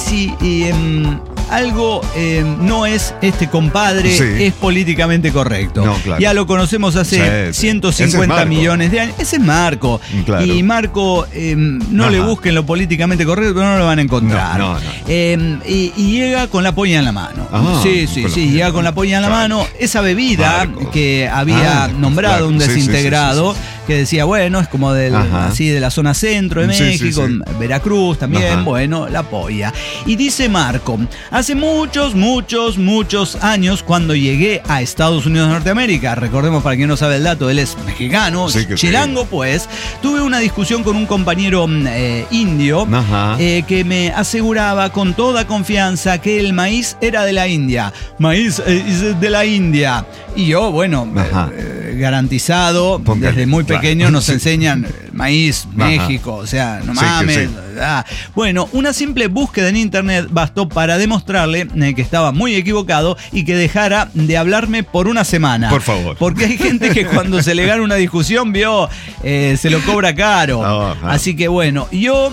algo no es este compadre, Sí. es políticamente correcto. No, claro. Ya lo conocemos hace Sí. 150 Ese es Marco. millones de años. Ese es Marco. Claro. Y Marco, no Ajá. le busquen lo políticamente correcto, pero no lo van a encontrar. No. Y llega con la polla en la mano. Ah, Llega con la polla en la Claro. mano. Esa bebida Marco. que había nombrado claro. un Sí, sí, desintegrado, sí. que decía, bueno, es como Ajá. así de la zona centro de Sí, sí, México, sí. Veracruz también, Ajá. bueno, la polla. Y dice Marco, hace muchos años cuando llegué a Estados Unidos de Norteamérica, recordemos para quien no sabe el dato, él es mexicano, Sí, que chilango pues, tuve una discusión con un compañero indio Ajá. que me aseguraba con toda confianza que el maíz era de la India. Maíz es de la India. Y yo, bueno, Ajá. garantizado, Póngale, desde muy claro. pequeño nos Sí. enseñan maíz, Ajá. México, o sea, no Sí, que mames. sí. Bueno, una simple búsqueda en internet bastó para demostrarle que estaba muy equivocado y que dejara de hablarme por una semana. Por favor. Porque hay gente que cuando se le gana una discusión, se lo cobra caro. Ajá. Así que bueno, yo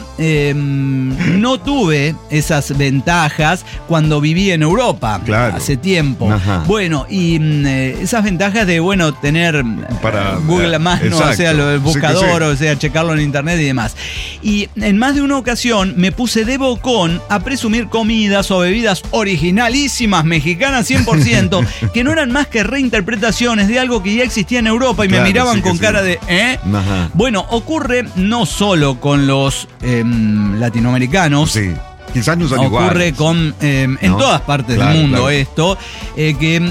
no tuve esas ventajas cuando viví en Europa. Claro. Hace tiempo. Ajá. Bueno, y esas ventajas de, bueno, tener Para- Google más, ¿no? O sea, exacto. el Sí que buscador, sí. o sea, checarlo en internet y demás. Y en más de una ocasión me puse de bocón a presumir comidas o bebidas originalísimas mexicanas 100% que no eran más que reinterpretaciones de algo que ya existía en Europa y Claro, me miraban sí que con sí. cara de ¿eh? Ajá. Bueno, ocurre no solo con los latinoamericanos. Sí. Quizás no son Ocurre iguales. con en ¿No? todas partes Claro, del mundo claro. esto, que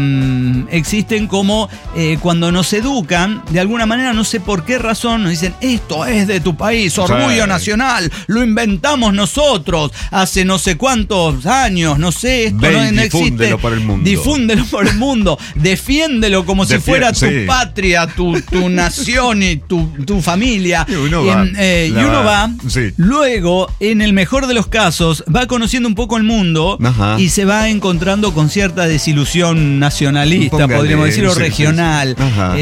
existen como cuando nos educan, de alguna manera, no sé por qué razón, nos dicen, esto es de tu país, orgullo Sí. nacional, lo inventamos nosotros hace no sé cuántos años, no sé, esto Ve y no existe. difúndelo por el mundo. Difúndelo por el mundo, defiéndelo como si fuera tu sí. patria, tu nación y tu familia. Y uno va. Y uno va, Sí. luego, en el mejor de los casos, va conociendo un poco el mundo. Ajá. Y se va encontrando con cierta desilusión nacionalista, Póngale, podríamos decir, o sí, regional. sí, sí. Ajá.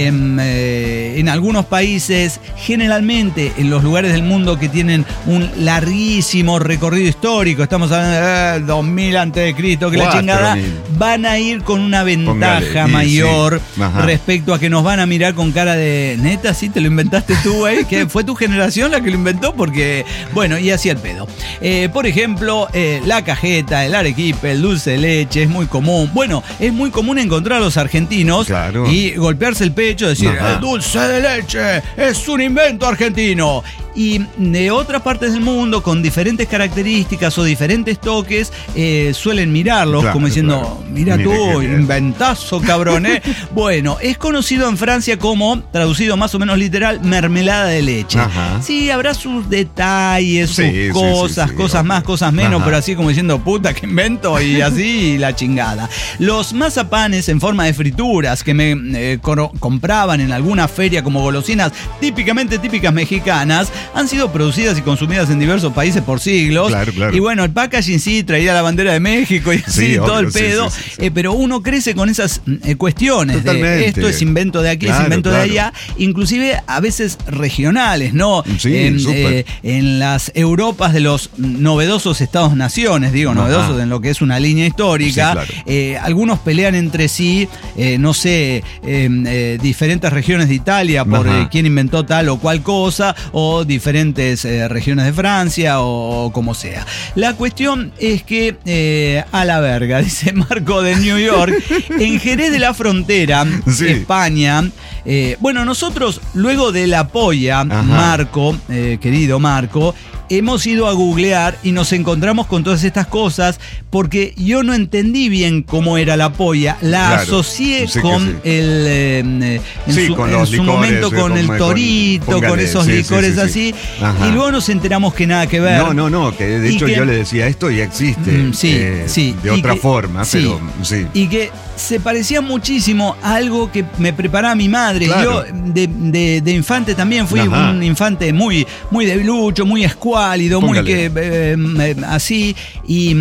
En algunos países, generalmente en los lugares del mundo que tienen un larguísimo recorrido histórico, estamos hablando de 2000 antes de Cristo, que la 4000. chingada, van a ir con una ventaja Póngale, y mayor sí. Ajá. respecto a que nos van a mirar con cara de, neta, sí, te lo inventaste tú, güey, que fue tu generación la que lo inventó, porque, bueno, y así al pedo. Por ejemplo, la cajeta, el arequipe, el dulce de leche, es muy común. Bueno, es muy común encontrar a los argentinos Claro. y golpearse el pecho, decir, Ajá. el dulce de leche es un invento argentino. Y de otras partes del mundo, con diferentes características o diferentes toques, suelen mirarlos Claro, como diciendo, claro. mira Mire tú, qué bien. inventazo, cabrón, ¿eh? Bueno, es conocido en Francia como, traducido más o menos literal, mermelada de leche. Ajá. Sí, habrá sus detalles, sus Sí, sí, cosas, sí, cosas obvio. más, cosas menos, Ajá. pero así como diciendo, puta, que invento, y así la chingada. Los mazapanes en forma de frituras que me compraban en alguna feria como golosinas típicas mexicanas, han sido producidas y consumidas en diversos países por siglos. Claro. Y bueno, el packaging sí traía la bandera de México y así, todo el pedo. Sí. Pero uno crece con esas cuestiones. Totalmente. Esto es invento de aquí, es invento de allá. Inclusive a veces regionales, ¿no? Sí, en las Europas de los novedosos Estados-naciones, digo, novedosos en lo que es una línea histórica. Sí, claro. Algunos pelean entre sí, no sé, diferentes regiones de Italia por quién inventó tal o cual cosa, o diferentes regiones de Francia o como sea. La cuestión es que, a la verga, dice Marco de New York, en Jerez de la Frontera, España, bueno, nosotros luego de la polla, Marco, querido Marco, hemos ido a googlear y nos encontramos con todas estas cosas porque yo no entendí bien cómo era la polla. La asocié con el en su momento con el torito, con esos licores así. Y luego nos enteramos que nada que ver. No, que de hecho yo le decía, esto ya existe. De otra forma, pero sí. Y que se parecía muchísimo a algo que me preparaba mi madre. Claro. Yo de infante también fui un infante muy debilucho, muy escuálido, muy así, y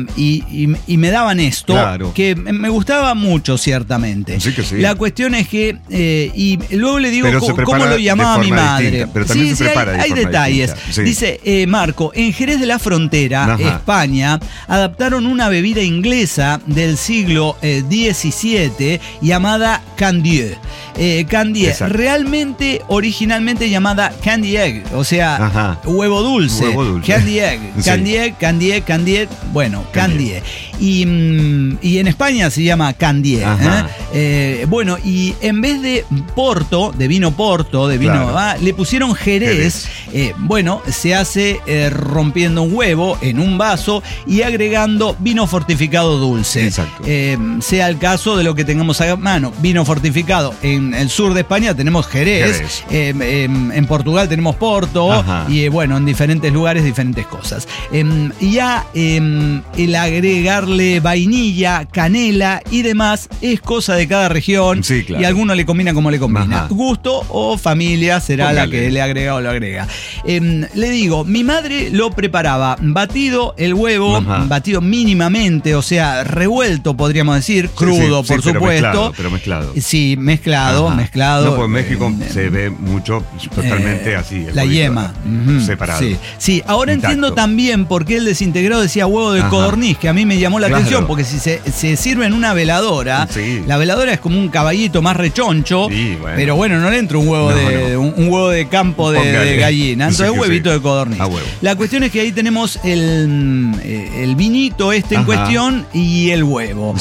me daban esto, que me gustaba mucho, ciertamente. Sí que sí. La cuestión es que, y luego le digo cómo lo llamaba mi madre. Distinta, pero también se prepara hay detalles. Dice Marco, en Jerez de la Frontera, España, adaptaron una bebida inglesa del siglo XVII llamada Candieu. Candieu, realmente originalmente llamada Candy Egg, o sea, huevo dulce. Candy Egg, Candieu, bueno, Candieu. Y en España se llama Candieu. Bueno, y en vez de Porto, de vino Porto, le pusieron Jerez. Bueno, se hace rompiendo un huevo en un vaso y agregando vino fortificado dulce. Exacto. Sea el caso de lo que tengamos a mano. Vino fortificado. En el sur de España tenemos Jerez. En Portugal tenemos Porto. Y bueno, en diferentes lugares diferentes cosas. Ya el agregarle vainilla, canela y demás es cosa de cada región. Sí, claro. Y a alguno le combina como le combina. Gusto o familia será la que le agrega o lo agrega. Le digo, mi madre lo preparaba batido el huevo, batido mínimamente, o sea, revuelto podríamos decir, crudo por supuesto. Pero mezclado. Sí, mezclado. No, pues en México se ve mucho totalmente así. La yema. Separado. Sí, ahora entiendo también por qué el desintegrado decía huevo de codorniz, que a mí me llamó la atención, porque si se sirve en una veladora, la veladora es como un caballito más rechoncho, pero bueno, no le entra un huevo de campo de gallina, entonces huevito de codorniz. La cuestión es que ahí tenemos el vinito en cuestión y el huevo.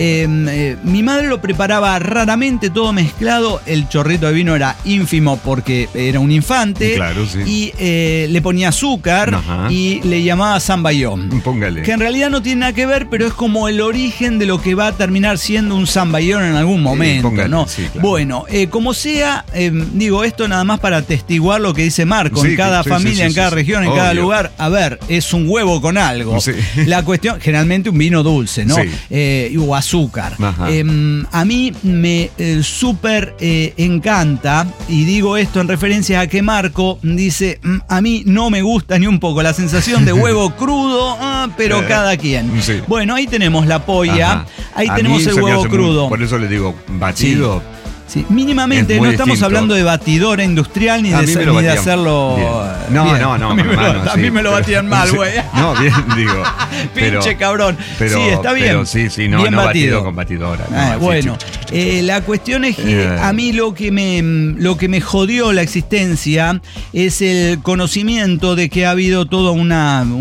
Mi madre lo preparaba raramente todo mezclado, el chorrito de vino era ínfimo porque era un infante, y le ponía azúcar y le llamaba zamballón. Póngale. Que en realidad no tiene nada que ver, pero es como el origen de lo que va a terminar siendo un zamballón en algún momento, ¿no? Bueno, como sea, digo esto nada más para atestiguar lo que dice Marco, en cada familia, en cada región, en cada lugar, a ver, es un huevo con algo. La cuestión, generalmente un vino dulce, ¿no? O azúcar. A mí me súper encanta, y digo esto en referencia a que Marco dice, a mí no me gusta ni un poco la sensación de huevo crudo, pero cada quien. Bueno, ahí tenemos la polla, ahí tenemos el huevo crudo. Por eso le digo, batido. Sí, mínimamente, no estamos distinto. Hablando de batidora industrial ni de hacerlo. No, a mí me lo batían mal, güey. No, bien, digo. Pinche cabrón. Sí, está bien. Pero no batido con batidora. Bueno, la cuestión es que a mí lo que me jodió la existencia es el conocimiento de que ha habido todo un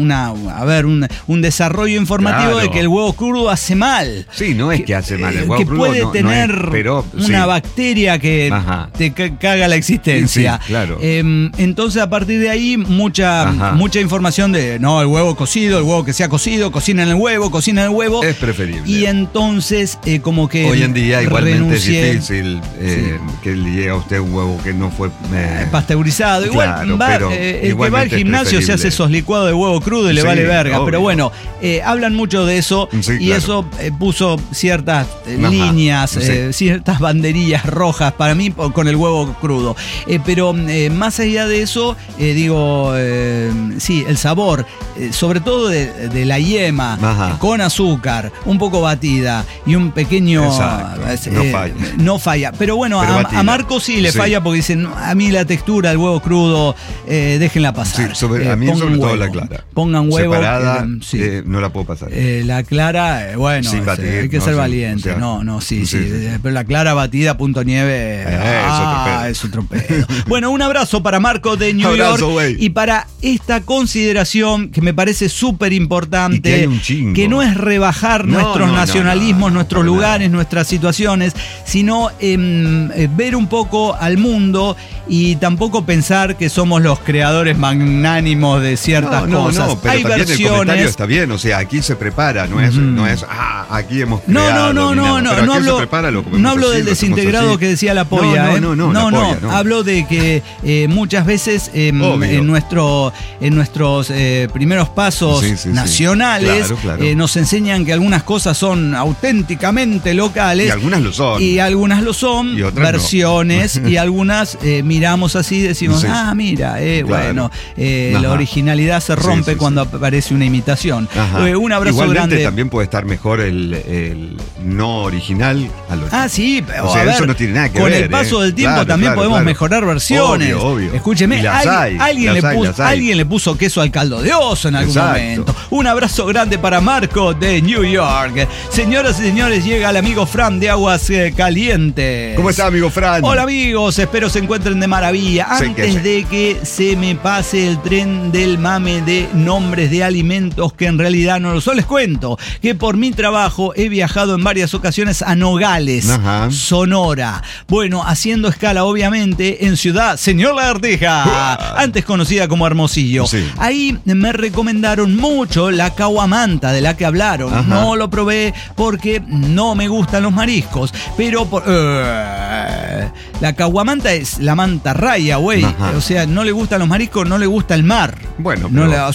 desarrollo informativo de que el huevo crudo hace mal. Sí, no es que hace mal. El huevo que crudo puede tener una bacteria que te caga la existencia. Entonces a partir de ahí mucha información de el huevo cocido, el huevo que sea cocido, cocina en el huevo es preferible. Y entonces como que hoy en día igualmente es difícil que le llegue a usted un huevo que no fue pasteurizado. El que va al gimnasio se hace esos licuados de huevo crudo y le vale verga, pero bueno, hablan mucho de eso y eso puso ciertas líneas, ciertas banderillas rojas para mí con el huevo crudo. Pero más allá de eso, sí, el sabor, sobre todo de la yema, con azúcar, un poco batida y un pequeño... no falla. Pero bueno, a Marco sí le falla porque dicen, a mí la textura del huevo crudo, déjenla pasar. Sí, a mí sobre todo la clara. Pongan huevo. Separada, no la puedo pasar. La clara, bueno, hay que ser valiente. Sí. Pero la clara batida, punto nieve, es otro pedo. Bueno, un abrazo para Marco de New York. Y para esta consideración que me parece súper importante, que no es rebajar nuestros nacionalismos, nuestros lugares, nuestras situaciones, sino ver un poco al mundo y tampoco pensar que somos los creadores magnánimos de ciertas cosas. Pero hay también versiones. el comentario está bien, o sea, aquí se prepara, no es aquí hemos creado. No hablo del desintegrado que decía la polla. No, hablo de que muchas veces en nuestros primeros pasos nacionales nos enseñan que algunas cosas son auténticamente locales. Y algunas lo son. Y otras versiones. Y algunas miramos así y decimos, mira, bueno, la originalidad se rompe cuando aparece una imitación. Un abrazo igualmente grande. También puede estar mejor el no original al original. Sí, o sea, eso no tiene nada que ver. Con el paso del tiempo también podemos mejorar versiones. Obvio. Escúcheme, alguien le puso queso al caldo de oso en algún momento. Un abrazo grande para Marco de New York. Señoras y señores, llega el amigo Fran de Aguas Calientes. ¿Cómo está, amigo Fran? Hola, amigos, espero se encuentren de maravilla. Antes de que se me pase el tren del mame de nombres de alimentos que en realidad no lo son, les cuento que por mi trabajo he viajado en varias ocasiones a Nogales, Sonora. Bueno, haciendo escala obviamente en Ciudad Señor Lagartija, antes conocida como Hermosillo. Ahí me recomendaron mucho la caguamanta de la que hablaron. No lo probé porque no me gustan los mariscos, pero la caguamanta es la mantarraya, güey. O sea, no le gustan los mariscos, no le gusta el mar. Bueno,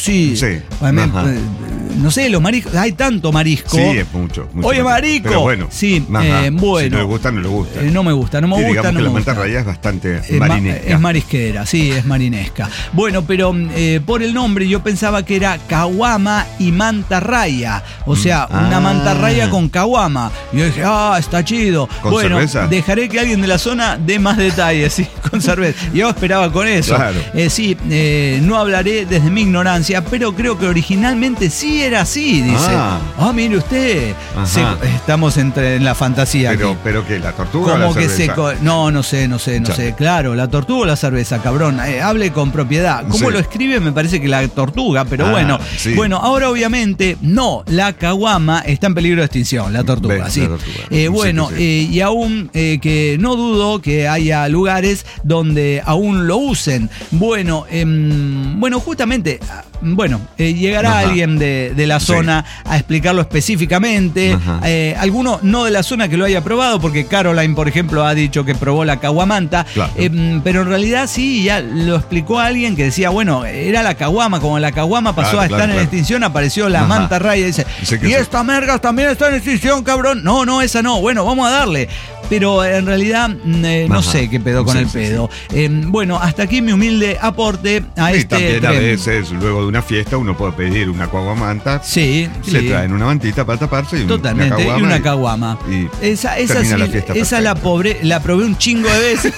no sé, los mariscos, hay tanto marisco. Sí, es mucho. Oye, marico. Pero bueno. Sí, bueno. Si no le gusta, no le gusta. No me gusta. Digamos que la mantarraya es bastante marinesca. Es marisquera, sí, es marinesca. Bueno, pero por el nombre yo pensaba que era caguama y mantarraya. O sea, una mantarraya con caguama. Y yo dije, está chido. ¿Con cerveza? Dejaré que alguien de la zona dé más detalles, sí, con cerveza. Yo esperaba con eso. Claro. No hablaré desde mi ignorancia, pero creo que originalmente sí era así, dice. Mire usted. Estamos en la fantasía. Pero que la tortuga o la cerveza. No sé. Claro, la tortuga o la cerveza, cabrón. Hable con propiedad. ¿Cómo lo escribe? Me parece que la tortuga, pero bueno. Sí. Bueno, ahora obviamente la caguama está en peligro de extinción, la tortuga. Sí. La tortuga. Y aún que no dudo que haya lugares donde aún lo usen. Bueno, justamente, llegará alguien de la zona a explicarlo específicamente. Alguno no de la zona que lo haya probado, porque Caroline, por ejemplo, ha dicho que probó la caguamanta. Pero en realidad sí, ya lo explicó alguien que decía, era la caguama. Como la caguama pasó a estar en extinción, apareció la mantarraya y dice, y esta merga también está en extinción, cabrón. No, esa no. Bueno, vamos a darle. Pero en realidad no sé qué pedo con el pedo. Hasta aquí mi humilde aporte a este también tren. A veces, luego de una fiesta, uno puede pedir una caguamanta. Sí. Le traen una mantita para taparse y totalmente, una caguama. Esa la probé un chingo de veces.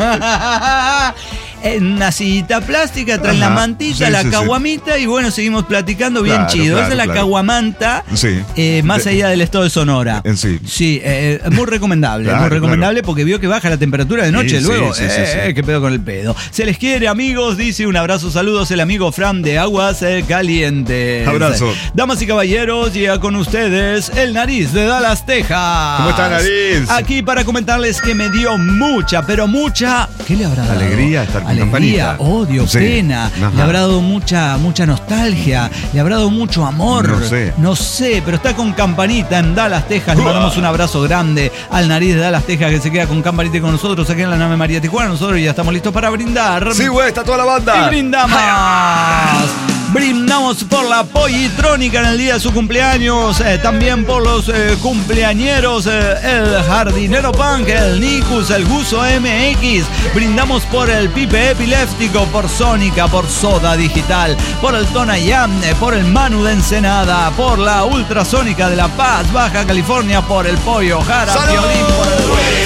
En una sillita plástica, traen la mantita, la caguamita y seguimos platicando bien chido. Esa es la caguamanta, más allá del estado de Sonora. Sí, muy recomendable. Muy recomendable porque vio que baja la temperatura de noche luego. ¿Qué pedo con el pedo? Se les quiere, amigos, dice un abrazo, saludos el amigo Fran de Aguas Calientes. Abrazo. Damas y caballeros, llega con ustedes el Nariz de Dallas, Texas. ¿Cómo está, Nariz? Aquí para comentarles que me dio mucha, pero mucha... ¿Qué le habrá dado? Alegría estar con alegría, odio, pena. Le habrá dado mucha nostalgia. Le habrá dado mucho amor. No sé, pero está con Campanita en Dallas, Texas. Le mandamos un abrazo grande al Nariz de Dallas, Texas, que se queda con Campanita y con nosotros aquí en la nave María Tijuana. Nosotros ya estamos listos para brindar. Sí, güey, está toda la banda. Y brindamos. Brindamos por la Pollitrónica en el día de su cumpleaños. También por los cumpleañeros, el Jardinero Punk, el Nicus, el Guso MX. Brindamos por el Pipe Epiléptico, por Sónica, por Soda Digital, por el Tonayán, por el Manu de Ensenada, por la Ultrasónica de La Paz, Baja California, por el Pollo Jara, Piolín, por el...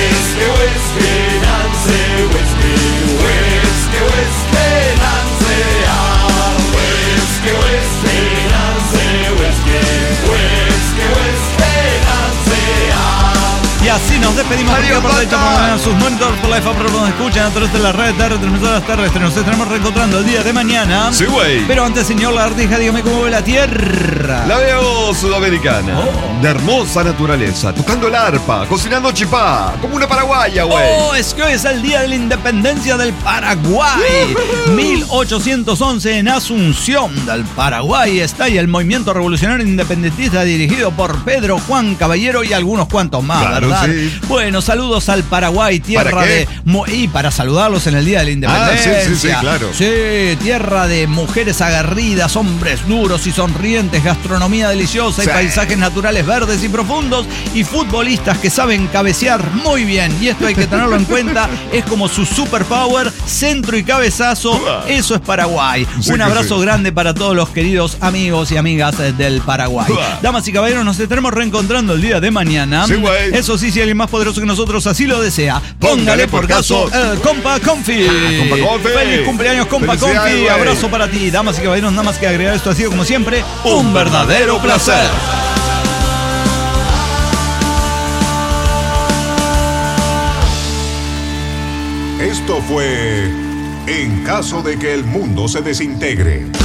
Y así nos despedimos. Adiós, por sus monitores por Life Up, nos escuchan a través de las redes de retransmisoras terrestres. Nos estaremos reencontrando el día de mañana. Sí, güey. Pero antes, señor Lagartija, dígame cómo ve la tierra. La veo sudamericana, de hermosa naturaleza, tocando el arpa, cocinando chipá, como una paraguaya, güey. Oh, es que hoy es el día de la independencia del Paraguay. 1811 en Asunción del Paraguay está y el movimiento revolucionario independentista dirigido por Pedro Juan Caballero y algunos cuantos más, claro, ¿verdad? Sí. Bueno, saludos al Paraguay, tierra ¿Para qué? y para saludarlos en el día de la independencia. Sí, claro. Sí, tierra de mujeres aguerridas, hombres duros y sonrientes, gastronomía deliciosa y Sí. paisajes naturales verdes y profundos y futbolistas que saben cabecear muy bien. Y esto hay que tenerlo en cuenta, es como su superpower, centro y cabezazo, eso es Paraguay. Sí, Un abrazo sí. grande para todos los queridos amigos y amigas del Paraguay. Damas y caballeros, nos estaremos reencontrando el día de mañana. Sí, güey. Eso sí, si alguien más poderoso que nosotros así lo desea, póngale por caso el Compa Confi. Compa Confi. Feliz cumpleaños, Compa Felicidades, Confi. güey. Abrazo para ti. Damas y caballeros, nada más que agregar, esto ha sido como siempre un verdadero placer. Esto fue En caso de que el mundo se desintegre.